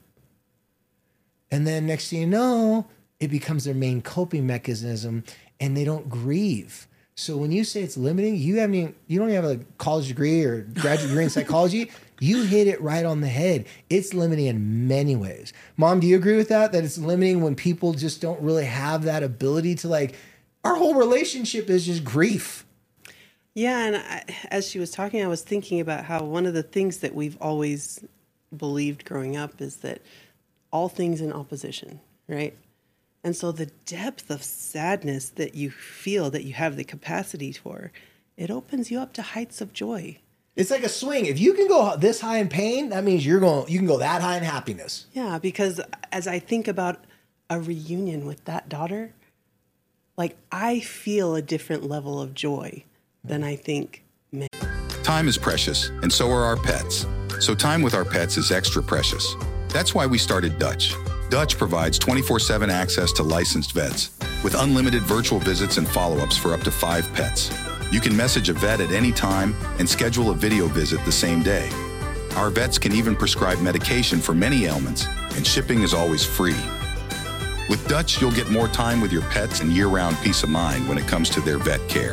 And then next thing you know, it becomes their main coping mechanism, and they don't grieve. So when you say it's limiting, you haven't even, you don't even have a college degree or graduate degree in psychology. You hit it right on the head. It's limiting in many ways. Mom, do you agree with that? That it's limiting when people just don't really have that ability to, like, our whole relationship is just grief. Yeah, and I, as she was talking, I was thinking about how one of the things that we've always believed growing up is that all things in opposition, right? And so the depth of sadness that you feel, that you have the capacity for, it opens you up to heights of joy. It's like a swing. If you can go this high in pain, that means you're going, you can go that high in happiness. Yeah, because as I think about a reunion with that daughter, like, I feel a different level of joy than I think, man. Time is precious, and so are our pets. So time with our pets is extra precious. That's why we started Dutch. Dutch provides twenty-four seven access to licensed vets with unlimited virtual visits and follow-ups for up to five pets. You can message a vet at any time and schedule a video visit the same day. Our vets can even prescribe medication for many ailments, and shipping is always free. With Dutch, you'll get more time with your pets and year-round peace of mind when it comes to their vet care.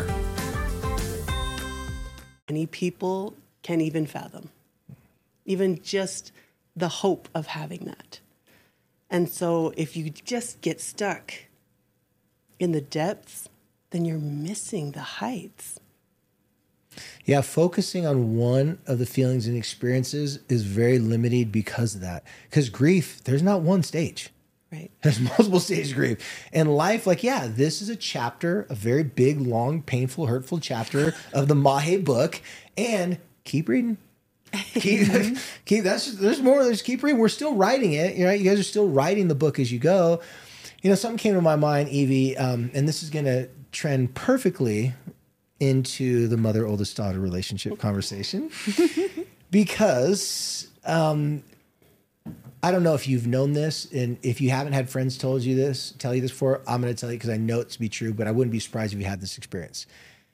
Many people can't even fathom, even just the hope of having that. And so if you just get stuck in the depths, then you're missing the heights. Yeah, focusing on one of the feelings and experiences is very limited because of that. Because grief, there's not one stage. Right. There's multiple stages of grief. And life, like, yeah, this is a chapter, a very big, long, painful, hurtful chapter of the Mahe book. And keep reading. Keep, keep that's just, there's more. There's keep reading. We're still writing it. You know, you guys are still writing the book as you go. You know, something came to my mind, Evie, um, and this is going to trend perfectly into the mother oldest daughter relationship conversation, because um, I don't know if you've known this, and if you haven't had friends told you this, tell you this before, I'm going to tell you because I know it to be true. But I wouldn't be surprised if you had this experience.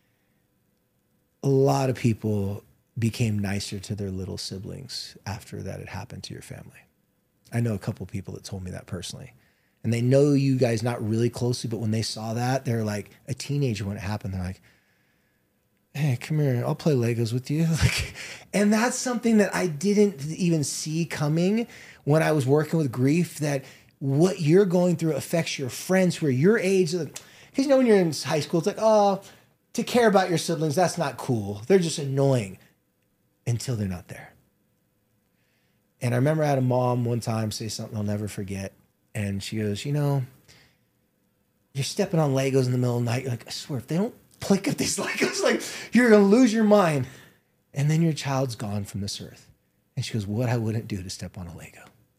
a lot of people became nicer to their little siblings after that had happened to your family. I know a couple people that told me that personally. And they know you guys not really closely, but when they saw that, they're like a teenager when it happened. They're like, hey, come here, I'll play Legos with you. Like, and that's something that I didn't even see coming when I was working with grief, that what you're going through affects your friends who are your age. Because you know when you're in high school, it's like, oh, to care about your siblings, that's not cool. They're just annoying until they're not there. And I remember I had a mom one time say something I'll never forget. And she goes, you know, you're stepping on Legos in the middle of the night. You're like, I swear, if they don't pick up these Legos, like, you're going to lose your mind. And then your child's gone from this earth. And she goes, what I wouldn't do to step on a Lego.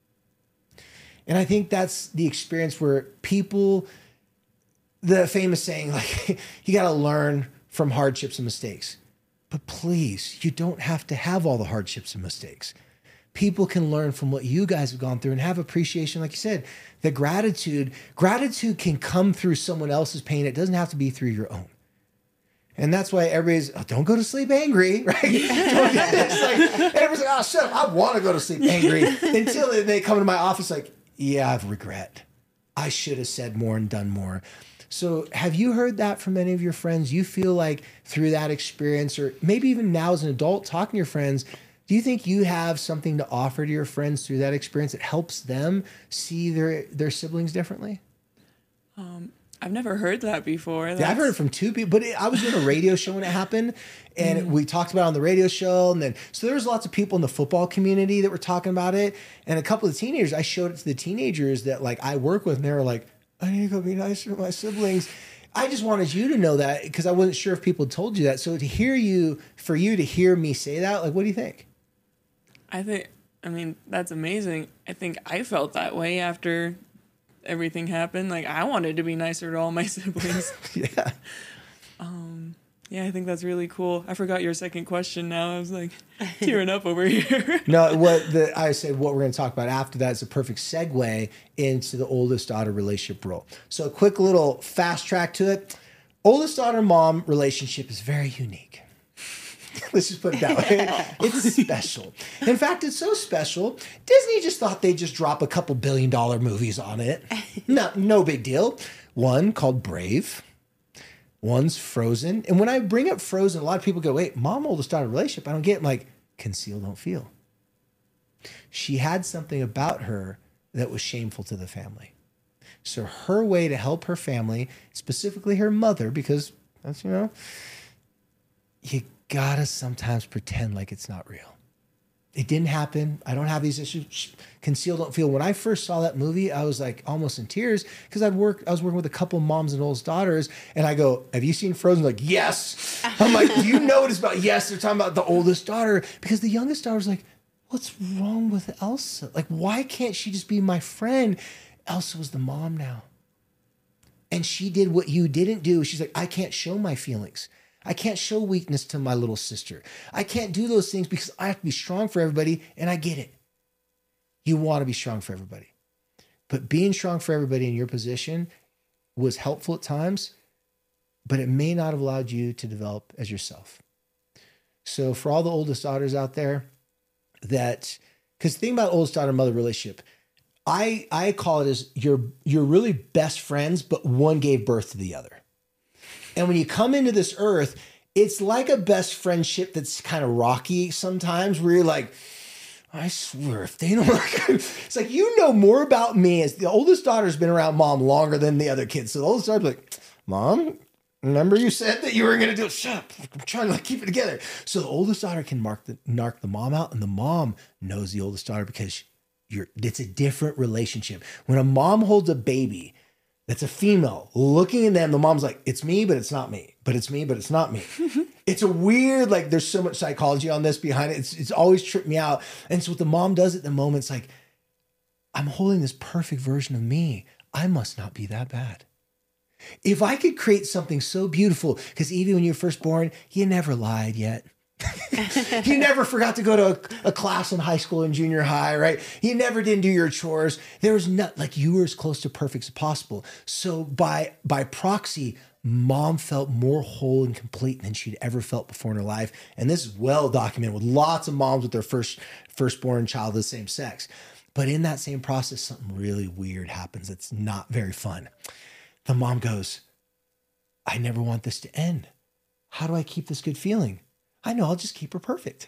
And I think that's the experience where people, the famous saying, like, you got to learn from hardships and mistakes. But please, you don't have to have all the hardships and mistakes. People can learn from what you guys have gone through and have appreciation. Like you said, the gratitude, gratitude can come through someone else's pain. It doesn't have to be through your own. And that's why everybody's, oh, don't go to sleep angry, right? It's like, everybody's like, oh, shut up. I want to go to sleep angry. Until they, they come to my office like, yeah, I have regret. I should have said more and done more. So have you heard that from any of your friends? You feel like through that experience, or maybe even now as an adult talking to your friends, do you think you have something to offer to your friends through that experience that helps them see their, their siblings differently? Um, I've never heard that before. Yeah, I've heard it from two people, but it, I was doing a radio show when it happened, and mm. we talked about it on the radio show. And then, so there was lots of people in the football community that were talking about it. And a couple of teenagers, I showed it to the teenagers that like I work with, and they were like, I need to go be nicer to my siblings. I just wanted you to know that because I wasn't sure if people told you that. So to hear you, for you to hear me say that, like, what do you think? I think, I mean, that's amazing. I think I felt that way after everything happened. Like, I wanted to be nicer to all my siblings. Yeah. Um, yeah, I think that's really cool. I forgot your second question now. I was like tearing up over here. No, what the, I said what we're going to talk about after that is a perfect segue into the oldest daughter relationship role. So a quick little fast track to it. Oldest daughter mom relationship is very unique. Let's just put it that way. It's special. In fact, it's so special, Disney just thought they'd just drop a couple billion dollar movies on it. No, no big deal. One called Brave. One's Frozen. And when I bring up Frozen, a lot of people go, wait, mom, oldest daughter relationship. I don't get it. I'm like, conceal, don't feel. She had something about her that was shameful to the family. So her way to help her family, specifically her mother, because that's, you know, you gotta sometimes pretend like it's not real. It didn't happen. I don't have these issues. Conceal, don't feel. When I first saw that movie, I was like almost in tears because I'd work. I was working with a couple moms and oldest daughters, and I go, "Have you seen Frozen?" Like, yes. I'm like, "Do you know what it's about?" Yes. They're talking about the oldest daughter because the youngest daughter's like, "What's wrong with Elsa? Like, why can't she just be my friend?" Elsa was the mom now, and she did what you didn't do. She's like, "I can't show my feelings. I can't show weakness to my little sister. I can't do those things because I have to be strong for everybody." And I get it. You want to be strong for everybody. But being strong for everybody in your position was helpful at times, but it may not have allowed you to develop as yourself. So for all the oldest daughters out there that, because the thing about oldest daughter-mother relationship, I, I call it as you're, you're really best friends, but one gave birth to the other. And when you come into this earth, it's like a best friendship that's kind of rocky sometimes where you're like, I swear, if they don't like it, it's like, you know more about me. As the oldest daughter's been around mom longer than the other kids. So the oldest daughter's like, Mom, remember you said that you were going to do it. Shut up. I'm trying to like keep it together. So the oldest daughter can mark the, narc the mom out, and the mom knows the oldest daughter because you're, it's a different relationship. When a mom holds a baby, that's a female looking at them. The mom's like, it's me, but it's not me. But it's me, but it's not me. It's a weird, like, there's so much psychology on this behind it. It's, it's always tripped me out. And so what the mom does at the moment, it's like, I'm holding this perfect version of me. I must not be that bad. If I could create something so beautiful, because even when you're first born, you never lied yet. You never forgot to go to a, a class in high school and junior high, right? You never didn't do your chores. There was not like you were as close to perfect as possible. So by by proxy, mom felt more whole and complete than she'd ever felt before in her life. And this is well documented with lots of moms with their first firstborn child of the same sex. But in that same process, something really weird happens. It's not very fun. The mom goes, I never want this to end. How do I keep this good feeling? I know, I'll just keep her perfect.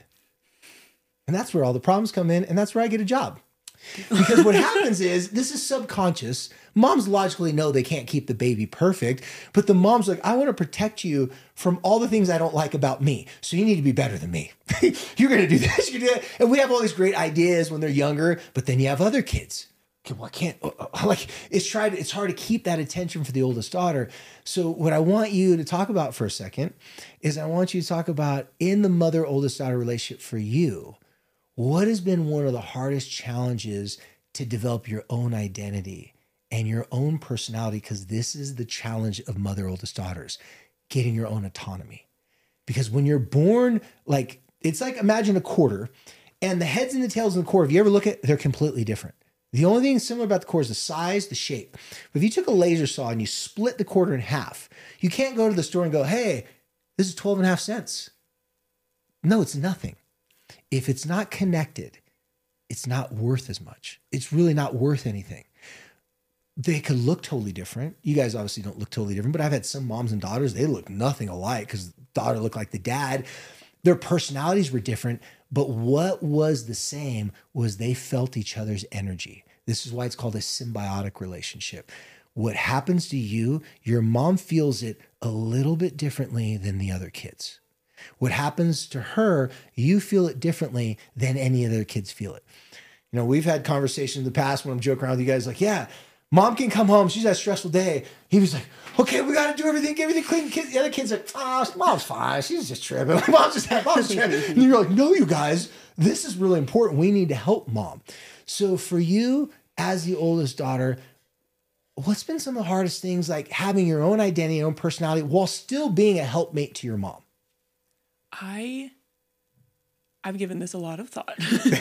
And that's where all the problems come in. And that's where I get a job. Because what happens is, this is subconscious. Moms logically know they can't keep the baby perfect, but the mom's like, I want to protect you from all the things I don't like about me. So you need to be better than me. You're going to do this, you do that. And we have all these great ideas when they're younger, but then you have other kids. Okay, well, I can't, like, it's tried, it's hard to keep that attention for the oldest daughter. So what I want you to talk about for a second is I want you to talk about in the mother oldest daughter relationship for you, what has been one of the hardest challenges to develop your own identity and your own personality? Because this is the challenge of mother oldest daughters, getting your own autonomy. Because when you're born, like, it's like, imagine a quarter and the heads and the tails in the quarter, if you ever look at it, they're completely different. The only thing similar about the quarter is the size, the shape. But if you took a laser saw and you split the quarter in half, you can't go to the store and go, hey, this is twelve and a half cents. No, it's nothing. If it's not connected, it's not worth as much. It's really not worth anything. They could look totally different. You guys obviously don't look totally different, but I've had some moms and daughters, they look nothing alike because the daughter looked like the dad. Their personalities were different, but what was the same was they felt each other's energy. This is why it's called a symbiotic relationship. What happens to you, your mom feels it a little bit differently than the other kids. What happens to her, you feel it differently than any other kids feel it. You know, we've had conversations in the past when I'm joking around with you guys like, yeah, mom can come home. She's had a stressful day. He was like, okay, we got to do everything, get everything clean. Kids, the other kid's like, oh, mom's fine. She's just tripping. Mom's just, mom's tripping. And you're like, no, you guys, this is really important. We need to help mom. So for you as the oldest daughter, what's been some of the hardest things, like having your own identity, your own personality, while still being a helpmate to your mom? I, I've given this a lot of thought.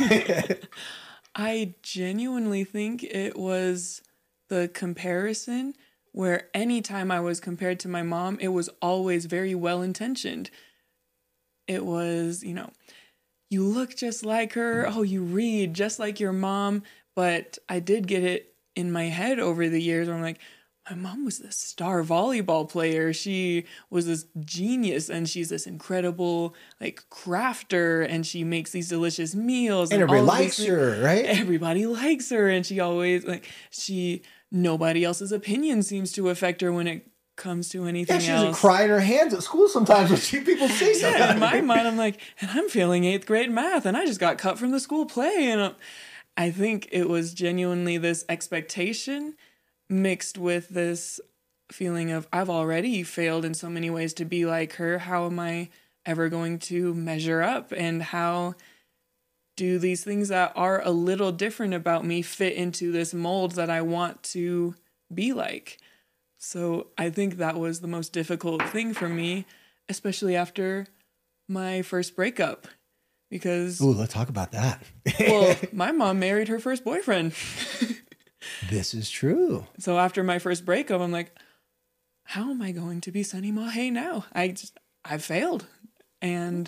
I genuinely think it was the comparison where anytime I was compared to my mom, it was always very well-intentioned. It was, you know, you look just like her. Oh, you read just like your mom. But I did get it in my head over the years where I'm like, my mom was this star volleyball player. She was this genius and she's this incredible like crafter and she makes these delicious meals. And, and everybody likes her, right? Everybody likes her. And she always like, she, nobody else's opinion seems to affect her when it comes to anything else. Yeah, she doesn't cry in her hands at school sometimes when she, people say something. Yeah, in my mind, I'm like, and I'm failing eighth grade math and I just got cut from the school play. And I think it was genuinely this expectation mixed with this feeling of I've already failed in so many ways to be like her. How am I ever going to measure up? And how do these things that are a little different about me fit into this mold that I want to be like? So I think that was the most difficult thing for me, especially after my first breakup. Because ooh, let's talk about that. Well, my mom married her first boyfriend. This is true. So after my first breakup, I'm like, how am I going to be Sunny Mahe now? I just, I failed. And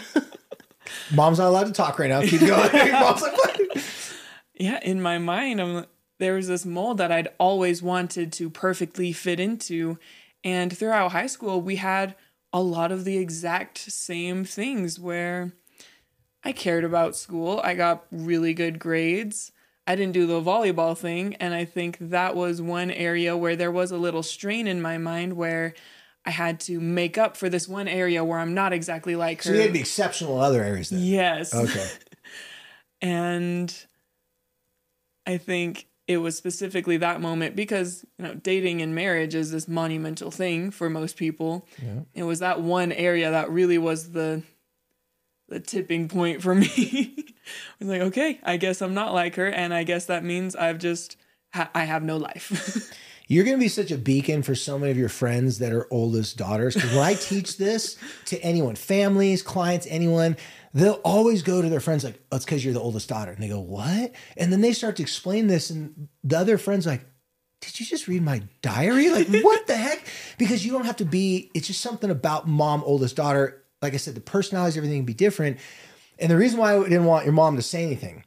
mom's not allowed to talk right now. Keep going. Mom's like, what? Yeah, in my mind, I'm there was this mold that I'd always wanted to perfectly fit into. And throughout high school, we had a lot of the exact same things where I cared about school. I got really good grades. I didn't do the volleyball thing, and I think that was one area where there was a little strain in my mind where I had to make up for this one area where I'm not exactly like her. So you had to be exceptional in other areas then? Yes. Okay. And I think it was specifically that moment because, you know, dating and marriage is this monumental thing for most people. Yeah. It was that one area that really was the the tipping point for me. I was like, okay, I guess I'm not like her. And I guess that means I've just, ha- I have no life. You're going to be such a beacon for so many of your friends that are oldest daughters. Because when I teach this to anyone, families, clients, anyone, they'll always go to their friends like, oh, it's because you're the oldest daughter. And they go, what? And then they start to explain this. And the other friend's like, did you just read my diary? Like, what the heck? Because you don't have to be, it's just something about mom, oldest daughter. Like I said, the personalities, everything can be different. And the reason why I didn't want your mom to say anything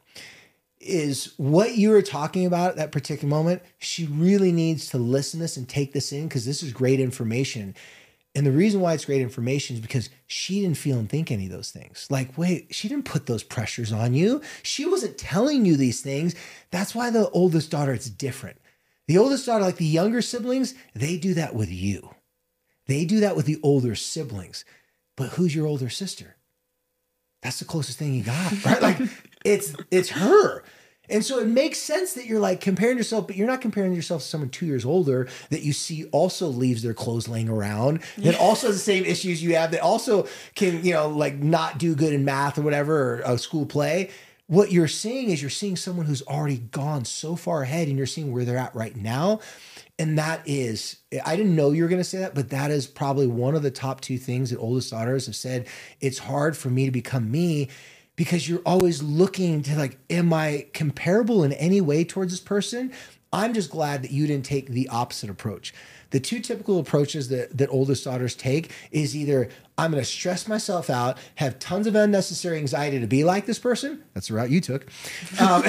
is what you were talking about at that particular moment. She really needs to listen to this and take this in because this is great information. And the reason why it's great information is because she didn't feel and think any of those things. Like, wait, she didn't put those pressures on you. She wasn't telling you these things. That's why the oldest daughter, it's different. The oldest daughter, like the younger siblings, they do that with you. They do that with the older siblings. But who's your older sister? That's the closest thing you got, right? Like it's it's her. And so it makes sense that you're like comparing yourself, but you're not comparing yourself to someone two years older that you see also leaves their clothes laying around, that also has the same issues you have, that also can, you know, like not do good in math or whatever, or a school play. What you're seeing is you're seeing someone who's already gone so far ahead and you're seeing where they're at right now. And that is, I didn't know you were going to say that, but that is probably one of the top two things that oldest daughters have said. It's hard for me to become me because you're always looking to like, am I comparable in any way towards this person? I'm just glad that you didn't take the opposite approach. The two typical approaches that, that oldest daughters take is either I'm going to stress myself out, have tons of unnecessary anxiety to be like this person. That's the route you took. Um,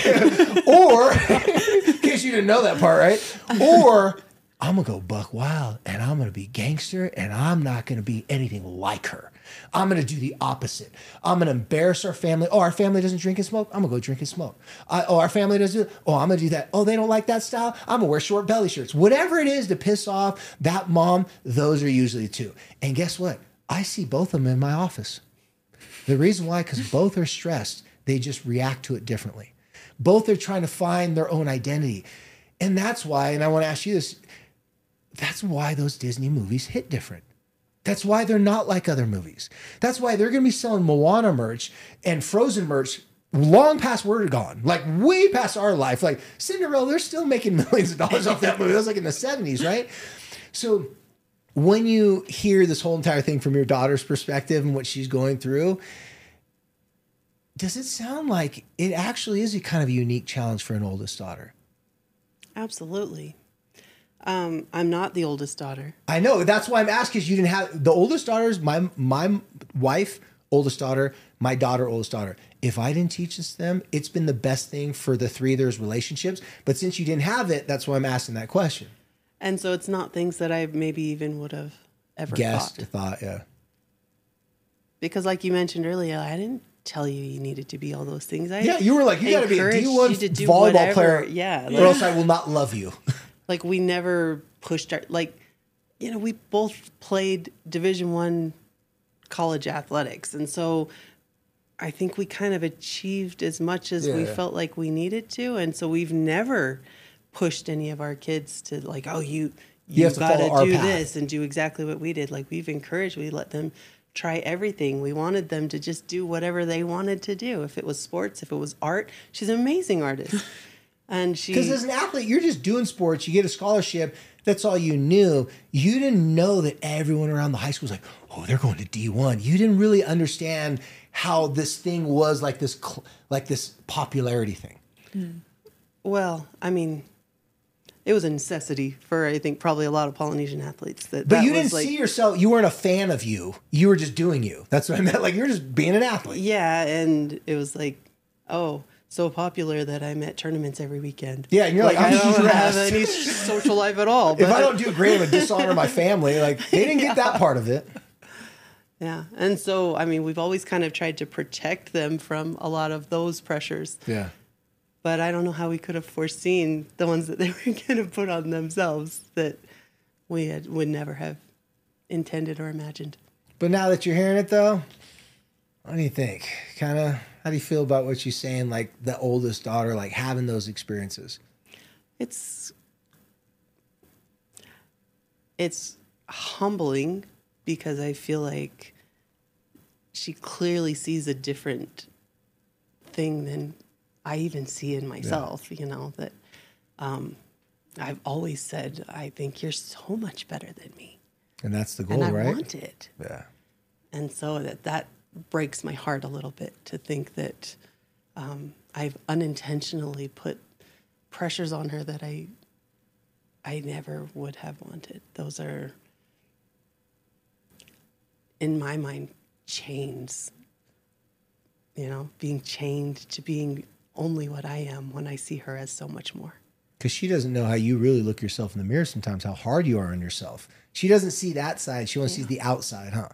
or, in case you didn't know that part, right? Or I'm going to go buck wild and I'm going to be gangster and I'm not going to be anything like her. I'm going to do the opposite. I'm going to embarrass our family. Oh, our family doesn't drink and smoke. I'm going to go drink and smoke. Uh, oh, our family doesn't do it. Oh, I'm going to do that. Oh, they don't like that style. I'm going to wear short belly shirts. Whatever it is to piss off that mom, those are usually the two. And guess what? I see both of them in my office. The reason why, because both are stressed. They just react to it differently. Both are trying to find their own identity. And that's why, and I want to ask you this, that's why those Disney movies hit different. That's why they're not like other movies. That's why they're going to be selling Moana merch and Frozen merch long past we're gone, like way past our life. Like Cinderella, they're still making millions of dollars off that movie. That was like in the seventies, right? So when you hear this whole entire thing from your daughter's perspective and what she's going through, does it sound like it actually is a kind of a unique challenge for an oldest daughter? Absolutely. Um, I'm not the oldest daughter. I know. That's why I'm asking. You didn't have the oldest daughters. My my wife, oldest daughter. My daughter, oldest daughter. If I didn't teach this to them, it's been the best thing for the three of those relationships. But since you didn't have it, that's why I'm asking that question. And so it's not things that I maybe even would have ever Guessed, thought. thought, yeah. Because like you mentioned earlier, I didn't tell you you needed to be all those things. I yeah, you were like, you got to be a D one volleyball whatever. player, yeah, or like, else I will not love you. Like we never pushed our, like, you know, we both played Division One college athletics. And so I think we kind of achieved as much as yeah, we yeah. felt like we needed to. And so we've never pushed any of our kids to like, oh, you, you, You have to got follow to our do path. this and do exactly what we did. Like we've encouraged, we let them try everything. We wanted them to just do whatever they wanted to do. If it was sports, if it was art, she's an amazing artist. And she, Because as an athlete, you're just doing sports. You get a scholarship. That's all you knew. You didn't know that everyone around the high school was like, oh, they're going to D one. You didn't really understand how this thing was like this, like this popularity thing. Mm. Well, I mean, it was a necessity for, I think, probably a lot of Polynesian athletes. That, But that you was didn't like, see yourself. You weren't a fan of you. You were just doing you. That's what I meant. Like you're just being an athlete. Yeah, and it was like, oh, so popular that I'm at tournaments every weekend. Yeah, and you're like, like I'm I don't stressed. have any social life at all. But, If I don't do great, I'm gonna dishonor my family. Like they didn't Yeah. get that part of it. Yeah, and so I mean, we've always kind of tried to protect them from a lot of those pressures. Yeah. But I don't know how we could have foreseen the ones that they were going to put on themselves that we had, would never have intended or imagined. But now that you're hearing it, though, what do you think? Kind of, how do you feel about what you're saying? Like the oldest daughter, like having those experiences. It's it's humbling because I feel like she clearly sees a different thing than I even see in myself. Yeah. You know that um, I've always said, I think you're so much better than me. And that's the goal, and I right? want it. Yeah. And so that, that breaks my heart a little bit to think that um, I've unintentionally put pressures on her that I I never would have wanted. Those are, in my mind, chains. You know, being chained to being only what I am when I see her as so much more. Because she doesn't know how you really look yourself in the mirror sometimes, how hard you are on yourself. She doesn't see that side. She only yeah. sees the outside, huh?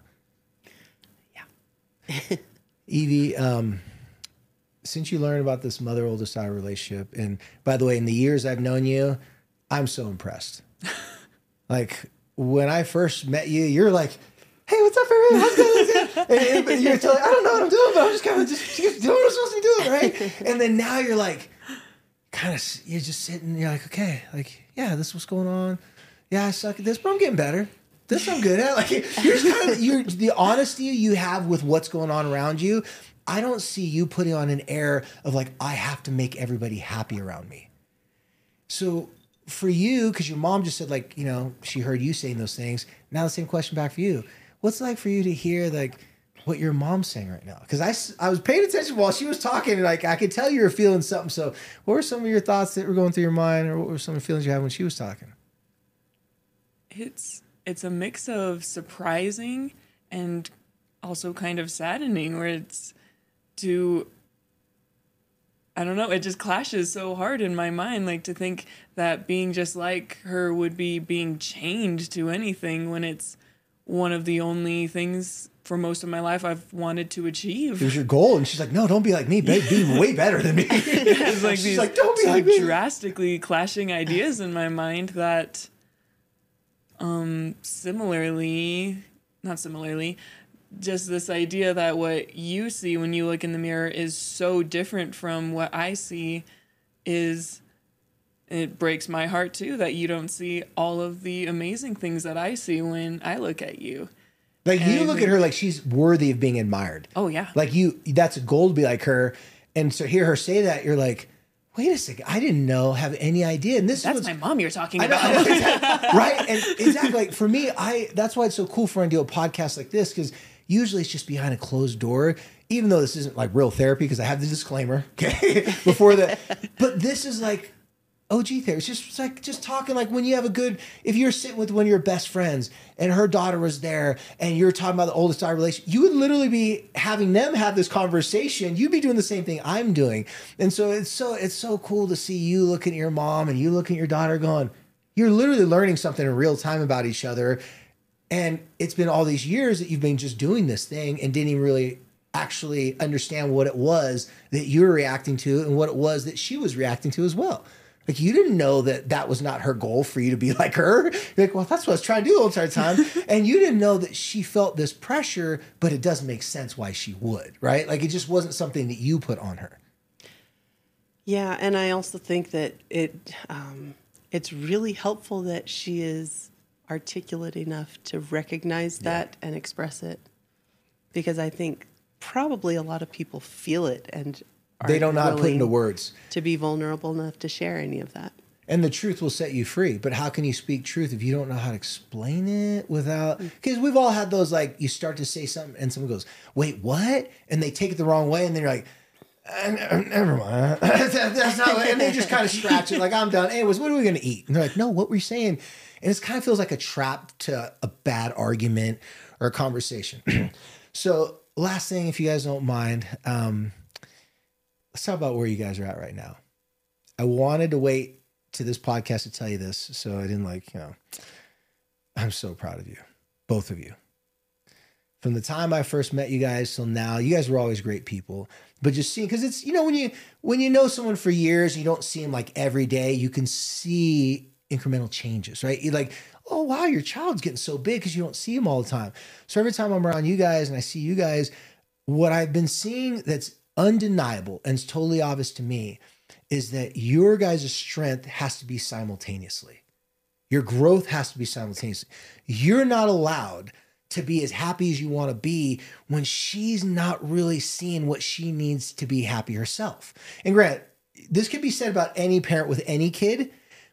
Yeah. Evie, um, since you learned about this mother oldest daughter relationship, and by the way, in the years I've known you, I'm so impressed. Like when I first met you, you're like, "Hey, what's up, everybody? How's it going?" and, and you're telling, "I don't know what I'm doing, but I'm just kind of just, just doing what I'm supposed to be doing, right?" And then now you're like, kind of, you're just sitting. You're like, "Okay, like, yeah, this is what's going on. Yeah, I suck at this, but I'm getting better. This I'm good at." Like you're just kind of you're the honesty you have with what's going on around you. I don't see you putting on an air of like, I have to make everybody happy around me. So for you, because your mom just said like, you know, she heard you saying those things. Now the same question back for you. What's it like for you to hear like what your mom's saying right now? Because I, I was paying attention while she was talking, and like I could tell you were feeling something. So what were some of your thoughts that were going through your mind, or what were some of the feelings you had when she was talking? It's it's a mix of surprising and also kind of saddening, where it's to, I don't know, it just clashes so hard in my mind, like to think that being just like her would be being chained to anything when it's one of the only things for most of my life I've wanted to achieve. It was your goal, and she's like, "No, don't be like me, babe. Be way better than me." It's like she's these like, "Don't be like me." Drastically clashing ideas in my mind that, um, similarly, not similarly, just this idea that what you see when you look in the mirror is so different from what I see is, it breaks my heart too that you don't see all of the amazing things that I see when I look at you. Like and you look at her like she's worthy of being admired. Oh yeah. Like you, that's a goal to be like her. And so hear her say that, you're like, wait a second, I didn't know, have any idea. And this that's is my mom you're talking I know, about. I know, exactly, right? And exactly, like for me, I that's why it's so cool for me to do a podcast like this, because usually it's just behind a closed door, even though this isn't like real therapy, because I have the disclaimer, okay, before that. But this is like O G therapy. It's just it's like just talking like when you have a good, if you're sitting with one of your best friends and her daughter was there and you're talking about the oldest daughter relationship, you would literally be having them have this conversation. You'd be doing the same thing I'm doing. And so it's so it's so cool to see you looking at your mom and you looking at your daughter going, you're literally learning something in real time about each other. And it's been all these years that you've been just doing this thing and didn't even really actually understand what it was that you were reacting to and what it was that she was reacting to as well. Like you didn't know that that was not her goal for you to be like her. You're like, well, that's what I was trying to do the entire time. And you didn't know that she felt this pressure, but it doesn't make sense why she would, right? Like it just wasn't something that you put on her. Yeah, and I also think that it um, it's really helpful that she is articulate enough to recognize that yeah. and express it. Because I think probably a lot of people feel it and they don't know how to put into words. To be vulnerable enough to share any of that. And the truth will set you free. But how can you speak truth if you don't know how to explain it without... Because we've all had those, like, you start to say something and someone goes, wait, what? And they take it the wrong way and then you're like, uh, never mind. That's not what, and they just kind of scratch it like, I'm done. Anyways, what are we going to eat? And they're like, no, what were you saying? And it kind of feels like a trap to a bad argument or a conversation. So last thing, if you guys don't mind... Um, let's talk about where you guys are at right now. I wanted to wait to this podcast to tell you this, so I didn't like, you know, I'm so proud of you, both of you. From the time I first met you guys till now, you guys were always great people, but just seeing, because it's, you know, when you, when you know someone for years, you don't see them like every day, you can see incremental changes, right? You're like, oh, wow, your child's getting so big because you don't see them all the time. So every time I'm around you guys and I see you guys, what I've been seeing that's undeniable and it's totally obvious to me is that your guys' strength has to be simultaneously. Your growth has to be simultaneously. You're not allowed to be as happy as you want to be when she's not really seeing what she needs to be happy herself. And Grant, this could be said about any parent with any kid,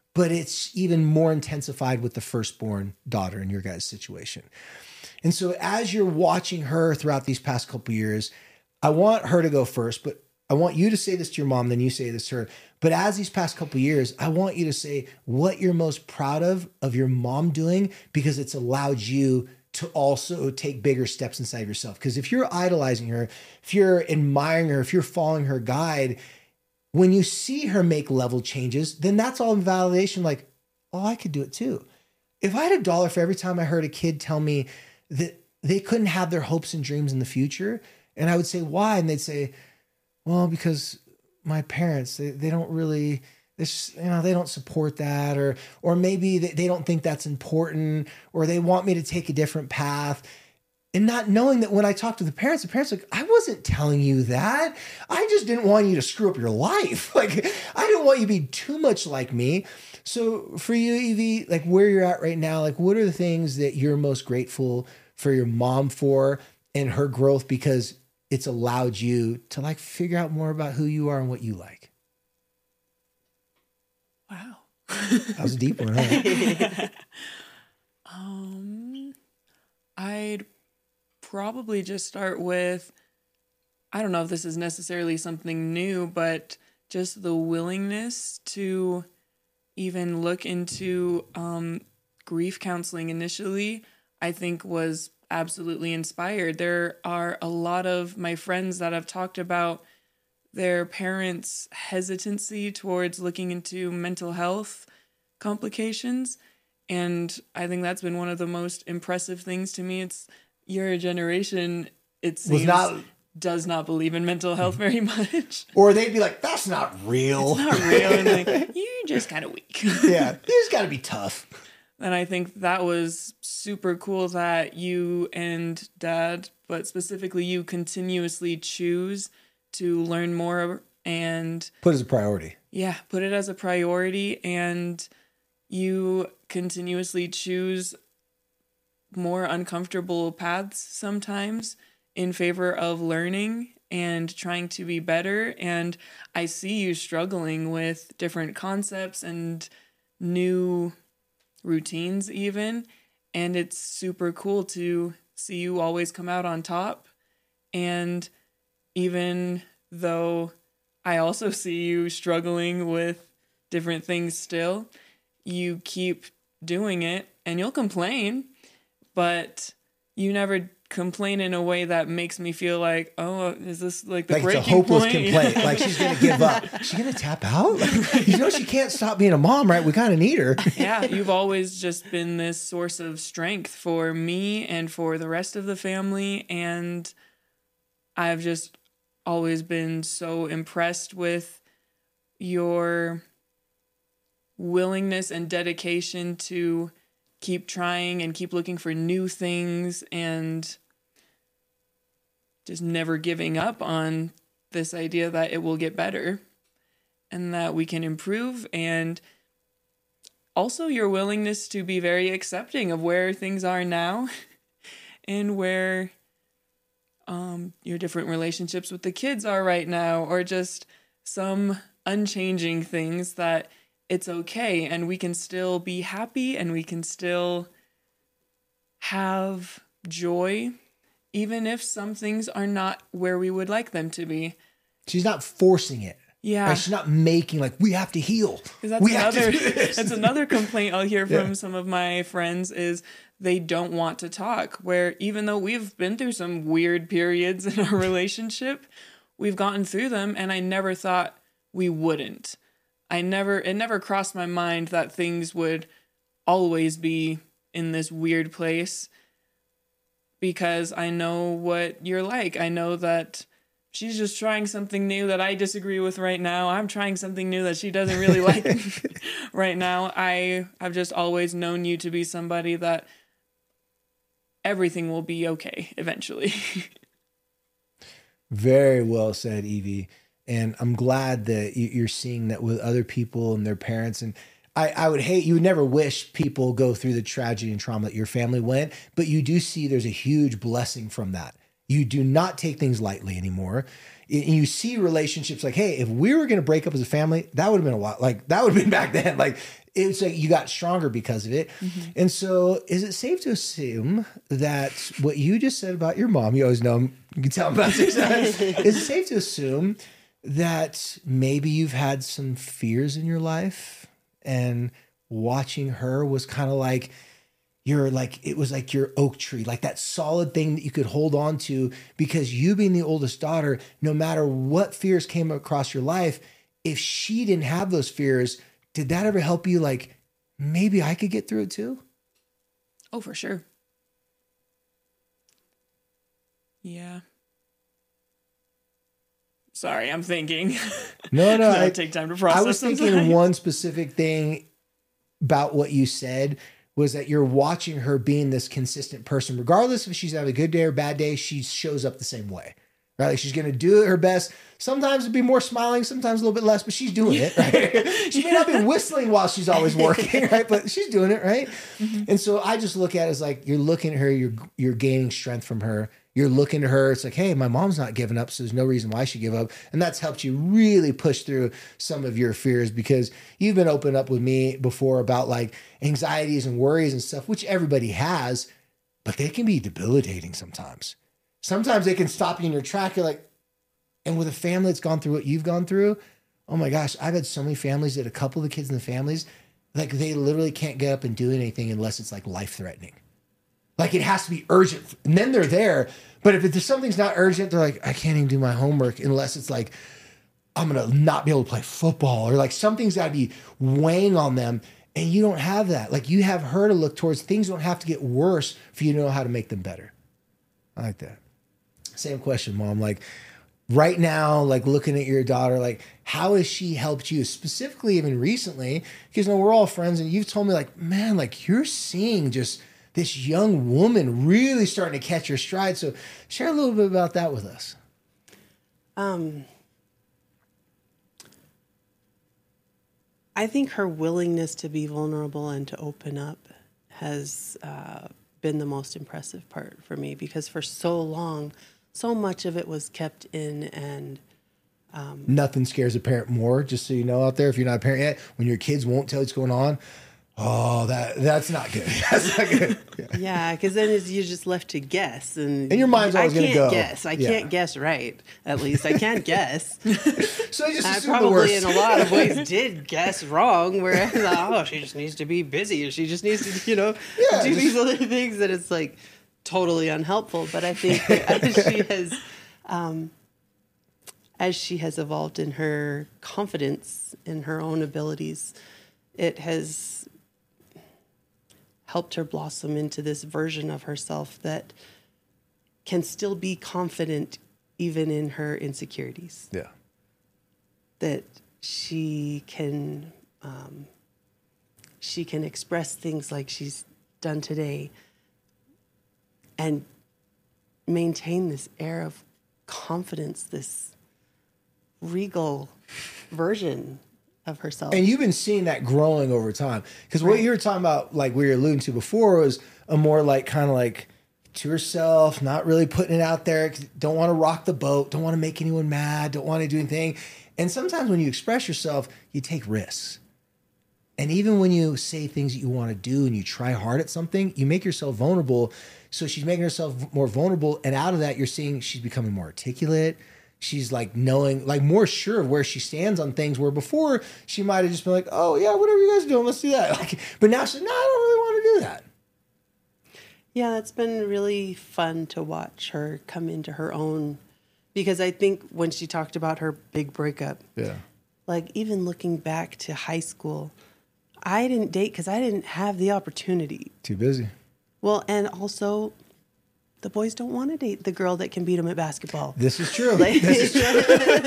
but it's even more intensified with the firstborn daughter in your guys' situation. And so as you're watching her throughout these past couple of years, I want her to go first, but I want you to say this to your mom, then you say this to her. But as these past couple of years, I want you to say what you're most proud of, of your mom doing, because it's allowed you to also take bigger steps inside yourself. Because if you're idolizing her, if you're admiring her, if you're following her guide, when you see her make level changes, then that's all validation. Like, oh, I could do it too. If I had a dollar for every time I heard a kid tell me that they couldn't have their hopes and dreams in the future, and I would say, why? And they'd say, well, because my parents, they, they don't really, this, you know, they don't support that, or or maybe they, they don't think that's important, or they want me to take a different path. And not knowing that when I talked to the parents, the parents are like, I wasn't telling you that. I just didn't want you to screw up your life. Like, I didn't want you to be too much like me. So for you, Evie, like where you're at right now, like what are the things that you're most grateful for your mom for and her growth, because it's allowed you to like figure out more about who you are and what you like? Wow. That was a deep one, huh? um, I'd probably just start with, I don't know if this is necessarily something new, but just the willingness to even look into um, grief counseling initially, I think was absolutely inspired. There are a lot of my friends that have talked about their parents' hesitancy towards looking into mental health complications. And I think that's been one of the most impressive things to me. It's your generation, it seems, not, does not believe in mental health very much. Or they'd be like, that's not real. It's not real. And like, you're just kind of weak. Yeah, you just got to be tough. And I think that was super cool that you and Dad, but specifically you, continuously choose to learn more and put it as a priority. Yeah, put it as a priority. And you continuously choose more uncomfortable paths sometimes in favor of learning and trying to be better. And I see you struggling with different concepts and new routines even, and it's super cool to see you always come out on top. And even though I also see you struggling with different things still, you keep doing it, and you'll complain, but you never complain in a way that makes me feel like, oh, is this like the like breaking it's a hopeless point? complaint. Like she's going to give up. She's going to tap out. Like, you know, she can't stop being a mom, right? We kind of need her. Yeah, you've always just been this source of strength for me and for the rest of the family. And I've just always been so impressed with your willingness and dedication to keep trying and keep looking for new things and just never giving up on this idea that it will get better and that we can improve. And also your willingness to be very accepting of where things are now and where um, your different relationships with the kids are right now, or just some unchanging things, that it's okay and we can still be happy and we can still have joy, even if some things are not where we would like them to be. She's not forcing it. Yeah. Right? She's not making like, we have to heal. That's we another, have to do this. That's another complaint I'll hear from Yeah. some of my friends is they don't want to talk, where even though we've been through some weird periods in our relationship, we've gotten through them, and I never thought we wouldn't. I never, it never crossed my mind that things would always be in this weird place, because I know what you're like. I know that she's just trying something new that I disagree with right now. I'm trying something new that she doesn't really like right now. I have just always known you to be somebody that everything will be okay eventually. Very well said, Evie. And I'm glad that you're seeing that with other people and their parents. And I, I would hate, you would never wish people go through the tragedy and trauma that your family went, but you do see there's a huge blessing from that. You do not take things lightly anymore. And you see relationships like, hey, if we were going to break up as a family, that would have been a while. Like that would have been back then. Like it's like you got stronger because of it. Mm-hmm. And so is it safe to assume that what you just said about your mom, you always know, you can tell about six times, is it safe to assume that maybe you've had some fears in your life and watching her was kind of like, you're like, it was like your oak tree, like that solid thing that you could hold on to, because you being the oldest daughter, no matter what fears came across your life, if she didn't have those fears, did that ever help you? Like, maybe I could get through it too? Oh, for sure. Yeah. Sorry, I'm thinking. No, no. I I take time to process. I was thinking sometimes. one specific thing about what you said was that you're watching her being this consistent person, regardless if she's having a good day or bad day, she shows up the same way, right? Like she's going to do her best. Sometimes it'd be more smiling, sometimes a little bit less, but she's doing it, right? She may not be whistling while she's always working, right? But she's doing it, right? Mm-hmm. And so I just look at it as like, you're looking at her, you're, you're gaining strength from her. You're looking to her. It's like, hey, my mom's not giving up, so there's no reason why I should give up. And that's helped you really push through some of your fears, because you've been open up with me before about like anxieties and worries and stuff, which everybody has, but they can be debilitating sometimes. Sometimes they can stop you in your track. You're like, and with a family that's gone through what you've gone through, oh my gosh, I've had so many families that a couple of the kids in the families, like they literally can't get up and do anything unless it's like life-threatening. Like it has to be urgent. And then they're there. But if there's something's not urgent, they're like, I can't even do my homework unless it's like, I'm going to not be able to play football, or like something's got to be weighing on them. And you don't have that. Like you have her to look towards. Things don't have to get worse for you to know how to make them better. I like that. Same question, Mom. Like right now, like looking at your daughter, like how has she helped you specifically even recently? Because you know, we're all friends and you've told me like, man, like you're seeing just this young woman really starting to catch her stride. So share a little bit about that with us. Um, I think her willingness to be vulnerable and to open up has uh, been the most impressive part for me, because for so long, so much of it was kept in, and um, nothing scares a parent more, just so you know out there, if you're not a parent yet, when your kids won't tell you what's going on. Oh, that that's not good. That's not good. Yeah, because yeah, then it's, you're just left to guess, and, and your mind's always going to go. I can't guess. I yeah. can't guess right. At least I can't guess. So I just I assume probably, the worst. in a lot of ways, did guess wrong. Where I thought, oh, she just needs to be busy, or she just needs to, you know, yeah, do just, these other things that it's like totally unhelpful. But I think that as she has, um, as she has evolved in her confidence in her own abilities, it has helped her blossom into this version of herself that can still be confident even in her insecurities. Yeah. That she can um, she can express things like she's done today and maintain this air of confidence, this regal version of herself. And you've been seeing that growing over time. Because what right. you were talking about, like we were alluding to before, was a more like kind of like to herself, not really putting it out there, don't want to rock the boat, don't want to make anyone mad, don't want to do anything. And sometimes when you express yourself, you take risks. And even when you say things that you want to do and you try hard at something, you make yourself vulnerable. So she's making herself more vulnerable. And out of that, you're seeing she's becoming more articulate. She's like knowing, like more sure of where she stands on things, where before she might have just been like, oh yeah, whatever you guys are doing, let's do that. Like, but now she's like, no, I don't really want to do that. Yeah, it's been really fun to watch her come into her own, because I think when she talked about her big breakup, yeah, like even looking back to high school, I didn't date because I didn't have the opportunity. Too busy. Well, and also, the boys don't want to date the girl that can beat them at basketball. This is true. Like, this is true.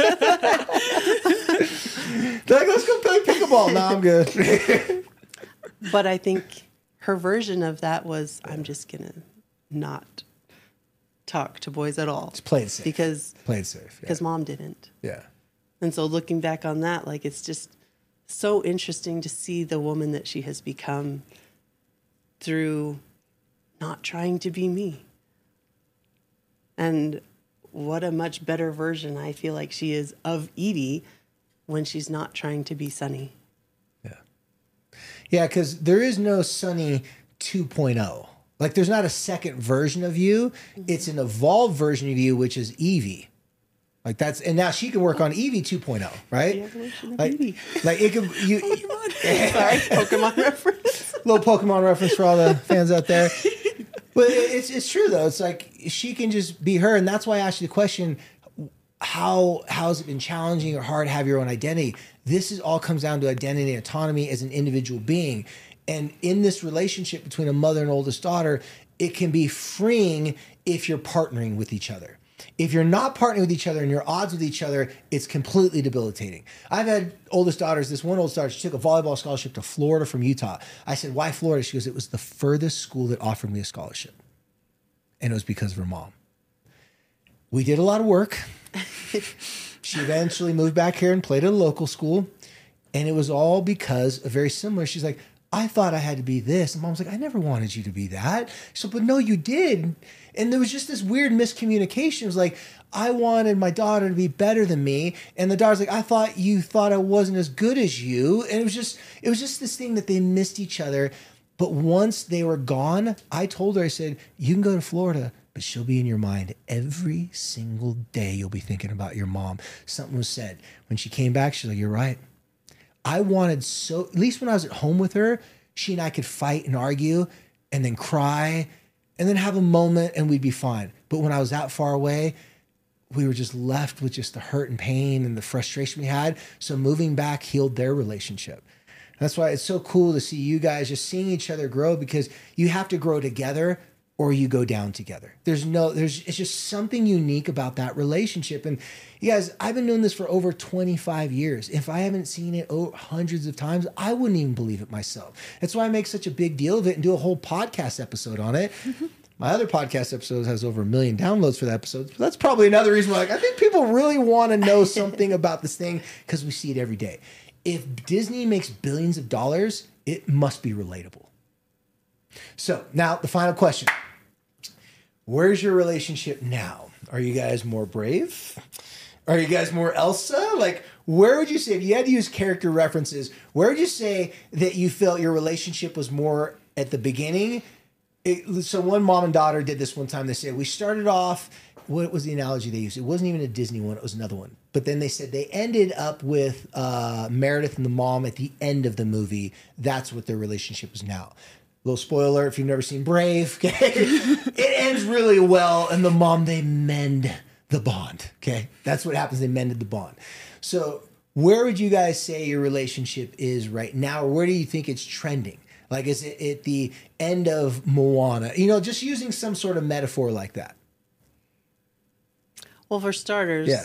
They're like, let's go play pickleball. No, I'm good. But I think her version of that was, I'm just going to not talk to boys at all. Just play it safe. Because, play it safe. Because yeah. Mom didn't. Yeah. And so looking back on that, like, it's just so interesting to see the woman that she has become through not trying to be me. And what a much better version I feel like she is of Edie when she's not trying to be Sunny. Yeah. Yeah, because there is no Sunny two point oh. Like, there's not a second version of you. Mm-hmm. It's an evolved version of you, which is Evie. Like, that's, and now she can work on Evie two point oh, right? Like, like it could, you. Pokemon. Sorry, Pokemon reference. Little Pokemon reference for all the fans out there. But it's it's true though. It's like she can just be her, and that's why I asked you the question: How how has it been challenging or hard to have your own identity? This is all comes down to identity and autonomy as an individual being, and in this relationship between a mother and oldest daughter, it can be freeing if you're partnering with each other. If you're not partnering with each other and you're odds with each other, it's completely debilitating. I've had oldest daughters. This one oldest daughter, she took a volleyball scholarship to Florida from Utah. I said, why Florida? She goes, it was the furthest school that offered me a scholarship. And it was because of her mom. We did a lot of work. She eventually moved back here and played at a local school. And it was all because of very similar. She's like, I thought I had to be this. And Mom's like, I never wanted you to be that. So, but no, you did. And there was just this weird miscommunication. It was like, I wanted my daughter to be better than me. And the daughter's like, I thought you thought I wasn't as good as you. And it was just, it was just this thing that they missed each other. But once they were gone, I told her, I said, you can go to Florida, but she'll be in your mind every single day. You'll be thinking about your mom. Something was said. When she came back, she's like, you're right. I wanted so, at least when I was at home with her, she and I could fight and argue and then cry and then have a moment and we'd be fine. But when I was that far away, we were just left with just the hurt and pain and the frustration we had. So moving back healed their relationship. That's why it's so cool to see you guys just seeing each other grow, because you have to grow together or you go down together. There's no, there's, it's just something unique about that relationship. And you guys, I've been doing this for over twenty-five years. If I haven't seen it oh, hundreds of times, I wouldn't even believe it myself. That's why I make such a big deal of it and do a whole podcast episode on it. My other podcast episode has over a million downloads for the episode. So that's probably another reason why, like, I think people really want to know something about this thing, because we see it every day. If Disney makes billions of dollars, it must be relatable. So now the final question. Where's your relationship now? Are you guys more Brave? Are you guys more Elsa? Like, where would you say, if you had to use character references, where would you say that you felt your relationship was more at the beginning? It, so one mom and daughter did this one time. They said, we started off, what was the analogy they used? It wasn't even a Disney one. It was another one. But then they said they ended up with uh, Meredith and the mom at the end of the movie. That's what their relationship is now. Little spoiler if you've never seen Brave, okay? It ends really well, and the mom, they mend the bond, okay? That's what happens. They mended the bond. So where would you guys say your relationship is right now, or where do you think it's trending? Like, is it at the end of Moana? You know, just using some sort of metaphor like that. Well, for starters, yeah.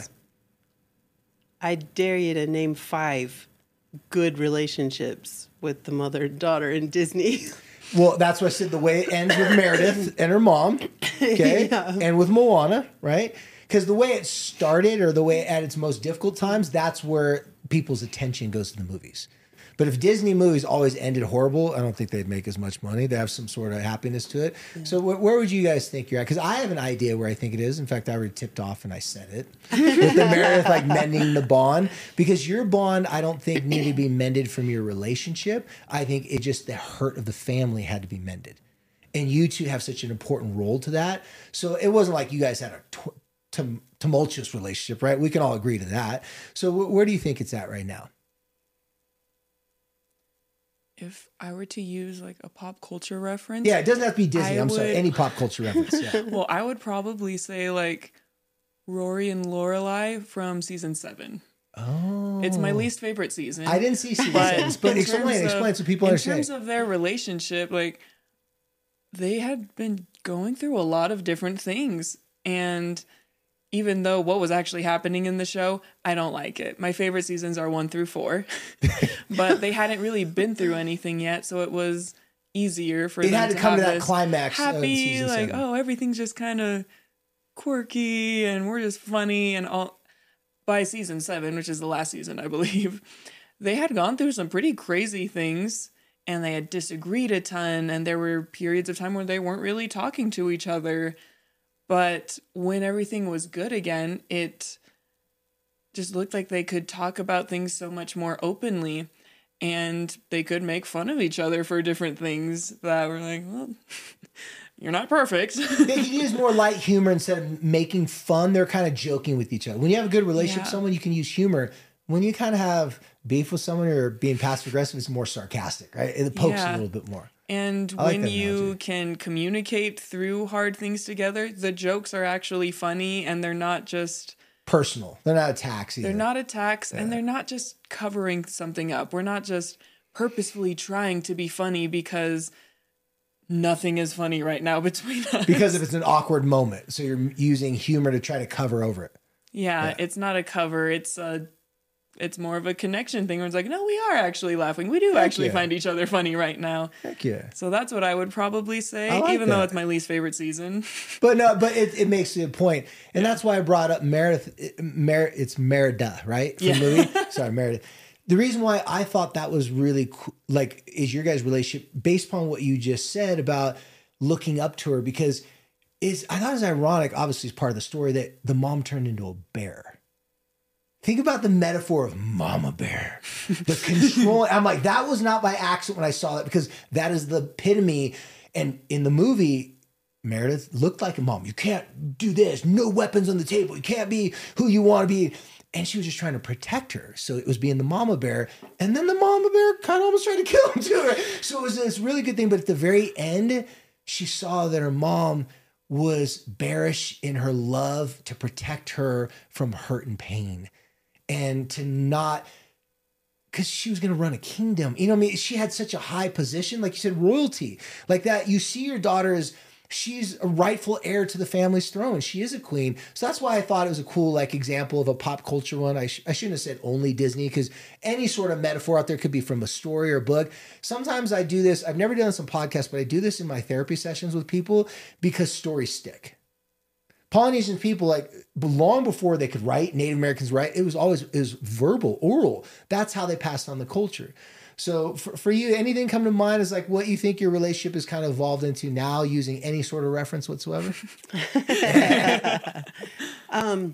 I dare you to name five good relationships with the mother and daughter in Disney. Well, that's what I said. The way it ends with Meredith and her mom, okay, yeah. And with Moana, right? Because the way it started, or the way at its most difficult times, that's where people's attention goes to the movies. But if Disney movies always ended horrible, I don't think they'd make as much money. They have some sort of happiness to it. Yeah. So wh- where would you guys think you're at? Because I have an idea where I think it is. In fact, I already tipped off and I said it. With the Meredith, like, mending the bond. Because your bond, I don't think needed to be mended from your relationship. I think it just, the hurt of the family had to be mended. And you two have such an important role to that. So it wasn't like you guys had a t- tum- tumultuous relationship, right? We can all agree to that. So wh- where do you think it's at right now? If I were to use like a pop culture reference. Yeah, it doesn't have to be Disney. I I'm would, sorry, any pop culture reference. Yeah. Well, I would probably say like Rory and Lorelai from season seven. Oh. It's my least favorite season. I didn't see season seven, but explain, of, explain so people in understand. In terms of their relationship, like, they had been going through a lot of different things. And even though what was actually happening in the show, I don't like it. My favorite seasons are one through four. But they hadn't really been through anything yet, so it was easier for it them had to, to come have to that this climax happy, of like, season oh, everything's just kind of quirky and we're just funny and all. By season seven, which is the last season, I believe, they had gone through some pretty crazy things and they had disagreed a ton, and there were periods of time where they weren't really talking to each other. But when everything was good again, it just looked like they could talk about things so much more openly. and they could make fun of each other for different things that were like, well, you're not perfect. They can use more light humor instead of making fun. They're kind of joking with each other. When you have a good relationship Yeah. with someone, you can use humor. When you kind of have beef with someone or being passive aggressive, it's more sarcastic, right? It pokes Yeah. a little bit more. And I like when that you analogy. can communicate through hard things together, the jokes are actually funny and they're not just Personal. They're not attacks either. they're not attacks and they're not just covering something up. We're not just purposefully trying to be funny because nothing is funny right now between us. Because if it's an awkward moment. So you're using humor to try to cover over it. yeah, Yeah. it's not a cover. It's a it's more of a connection thing where it's like, no, we are actually laughing. We do Heck actually yeah. find each other funny right now. Heck yeah. So that's what I would probably say, I like even though that. it's my least favorite season. But no, but it, it makes a good point. And that's why I brought up Meredith. Mer, it's Merida, right? From Yeah. the movie? Sorry, Meredith. The reason why I thought that was really cool, like, is your guys' relationship based upon what you just said about looking up to her, because is I thought it was ironic, obviously, it's part of the story that the mom turned into a bear. Think about the metaphor of mama bear. The control. I'm like, that was not by accident when I saw that, because that is the epitome. And in the movie, Meredith looked like a mom. You can't do this. No weapons on the table. You can't be who you want to be. And she was just trying to protect her. So it was being the mama bear. And then the mama bear kind of almost tried to kill him too. Right? So it was this really good thing. But at the very end, she saw that her mom was bearish in her love to protect her from hurt and pain. And to not, because she was going to run a kingdom. You know what I mean? She had such a high position, like you said, royalty. Like that, you see your daughter as, she's a rightful heir to the family's throne. She is a queen. So that's why I thought it was a cool like example of a pop culture one. I, sh- I shouldn't have said only Disney, because any sort of metaphor out there could be from a story or a book. Sometimes I do this. I've never done this on podcasts, but I do this in my therapy sessions with people because stories stick. Polynesian people, like long before they could write, Native Americans write, it was always it was verbal, oral. That's how they passed on the culture. So for, for you, anything come to mind as like what you think your relationship has kind of evolved into now, using any sort of reference whatsoever? um,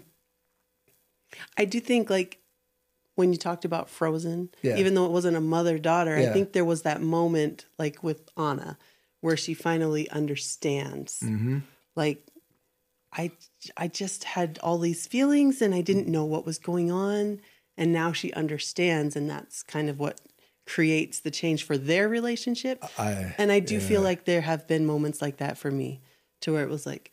I do think like when you talked about Frozen, Yeah. even though it wasn't a mother-daughter, Yeah. I think there was that moment like with Anna where she finally understands. Mm-hmm. Like, I, I just had all these feelings and I didn't know what was going on. And now she understands. And that's kind of what creates the change for their relationship. I, And I do yeah. feel like there have been moments like that for me, to where it was like,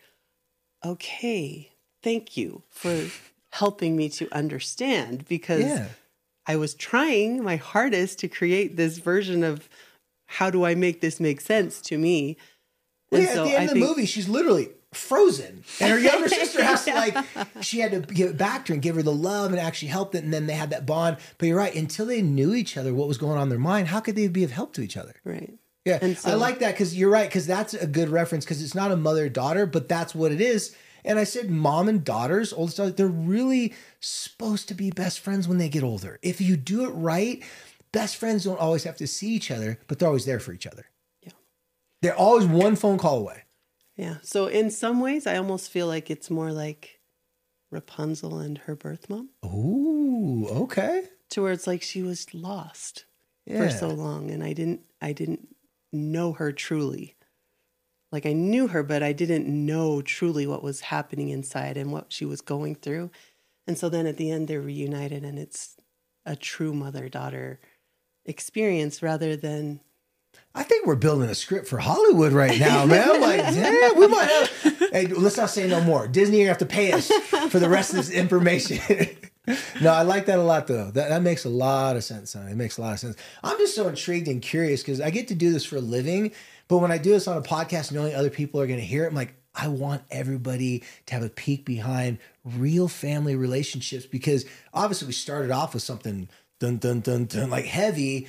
okay, thank you for helping me to understand, because Yeah. I was trying my hardest to create this version of how do I make this make sense to me. Well, And yeah, so at the end I of the think- movie, she's literally frozen. And her younger sister has to like, she had to give it back to her and give her the love and actually help it. And then they had that bond. But you're right, until they knew each other, what was going on in their mind, how could they be of help to each other? Right. Yeah, And I so- like that, because you're right, because that's a good reference, because it's not a mother-daughter, but that's what it is. And I said mom and daughters, oldest daughter, they're really supposed to be best friends when they get older. If you do it right, best friends don't always have to see each other, but they're always there for each other. Yeah. They're always one phone call away. Yeah. So in some ways, I almost feel like it's more like Rapunzel and her birth mom, Ooh, okay. to where it's like she was lost Yeah. for so long, and I didn't, I didn't know her truly. Like I knew her, but I didn't know truly what was happening inside and what she was going through. And so then at the end, they're reunited, and it's a true mother-daughter experience rather than. I think we're building a script for Hollywood right now, man. I'm like, yeah, we might have. Hey, let's not say no more. Disney, you're gonna have to pay us for the rest of this information. No, I like that a lot, though. That that makes a lot of sense. Son. It makes a lot of sense. I'm just so intrigued and curious because I get to do this for a living, but when I do this on a podcast, knowing other people are going to hear it, I'm like, I want everybody to have a peek behind real family relationships, because obviously we started off with something dun dun dun dun like heavy.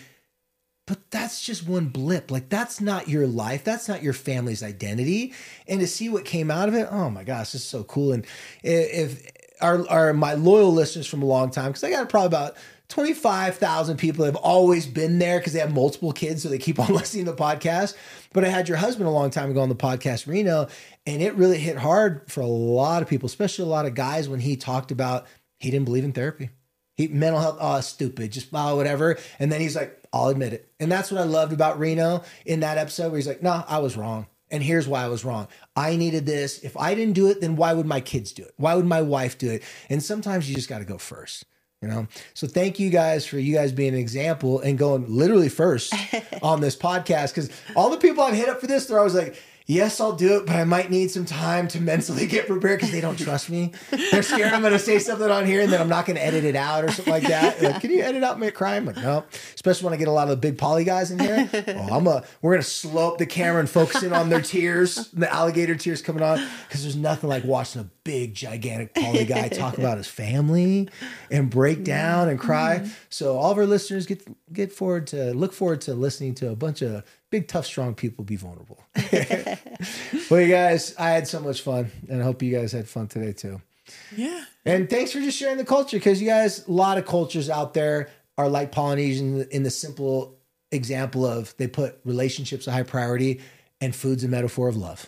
But that's just one blip. Like, that's not your life. That's not your family's identity. And to see what came out of it, oh my gosh, this is so cool. And if our, our my loyal listeners from a long time, because I got probably about twenty-five thousand people that have always been there because they have multiple kids, so they keep on listening to the podcast. But I had your husband a long time ago on the podcast, Reno, and it really hit hard for a lot of people, especially a lot of guys, when he talked about he didn't believe in therapy. He He, mental health, oh, stupid, just oh, whatever. And then he's like, I'll admit it. And that's what I loved about Reno in that episode where he's like, no, I was wrong. And here's why I was wrong. I needed this. If I didn't do it, then why would my kids do it? Why would my wife do it? And sometimes you just got to go first, you know? So thank you guys for you guys being an example and going literally first on this podcast. Because all the people I've hit up for this, they're always like, yes, I'll do it, but I might need some time to mentally get prepared because they don't trust me. They're scared I'm going to say something on here and then I'm not going to edit it out or something like that. Like, can you edit out my crime? Like, no. Especially when I get a lot of the big poly guys in here. Oh, I'm a, we're going to slow up the camera and focus in on their tears, the alligator tears coming on, because there's nothing like watching a big, gigantic poly guy talk about his family and break down and cry. Mm-hmm. So all of our listeners get get forward to look forward to listening to a bunch of big, tough, strong people be vulnerable. Well, you guys, I had so much fun, and I hope you guys had fun today too. Yeah. And thanks for just sharing the culture, because you guys, a lot of cultures out there are like Polynesian in the simple example of they put relationships a high priority, and food's a metaphor of love.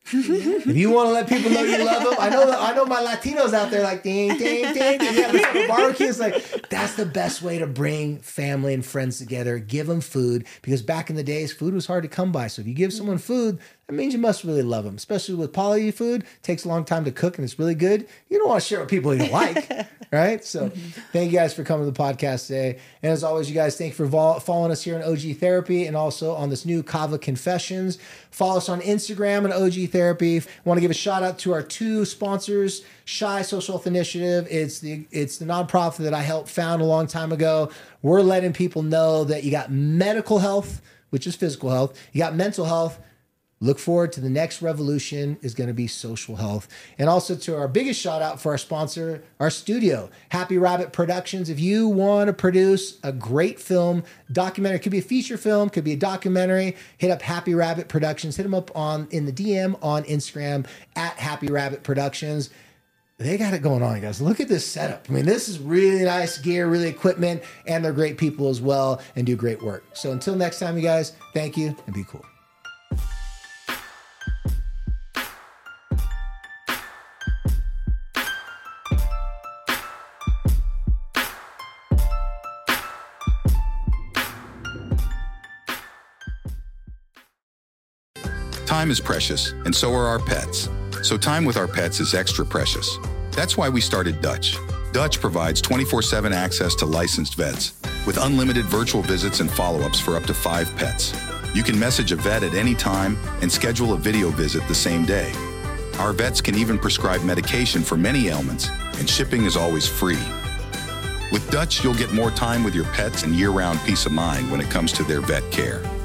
If you want to let people know you love them, I know I know my Latinos out there like ding ding ding. ding. Yeah, the barbecue is like that's the best way to bring family and friends together. Give them food, because back in the days, food was hard to come by. So if you give someone food, that means you must really love them. Especially with poly food, it takes a long time to cook and it's really good. You don't want to share it with people you don't like, right? So thank you guys for coming to the podcast today. And as always, you guys, thank you for vol- following us here on O G Therapy and also on this new Kava Confessions. Follow us on Instagram and O G Therapy. I want to give a shout out to our two sponsors, Shy Social Health Initiative. It's the it's the nonprofit that I helped found a long time ago. We're letting people know that you got medical health, which is physical health. You got mental health. Look forward to the next revolution is going to be social health. And also to our biggest shout out for our sponsor, our studio, Happy Rabbit Productions. If you want to produce a great film, documentary, it could be a feature film, could be a documentary, hit up Happy Rabbit Productions. Hit them up on in the D M on Instagram at Happy Rabbit Productions. They got it going on, guys. Look at this setup. I mean, this is really nice gear, really equipment, and they're great people as well and do great work. So until next time, you guys, thank you and be cool. Time is precious, and so are our pets. So time with our pets is extra precious. That's why we started Dutch. Dutch provides twenty-four seven access to licensed vets with unlimited virtual visits and follow-ups for up to five pets. You can message a vet at any time and schedule a video visit the same day. Our vets can even prescribe medication for many ailments, and shipping is always free. With Dutch, you'll get more time with your pets and year-round peace of mind when it comes to their vet care.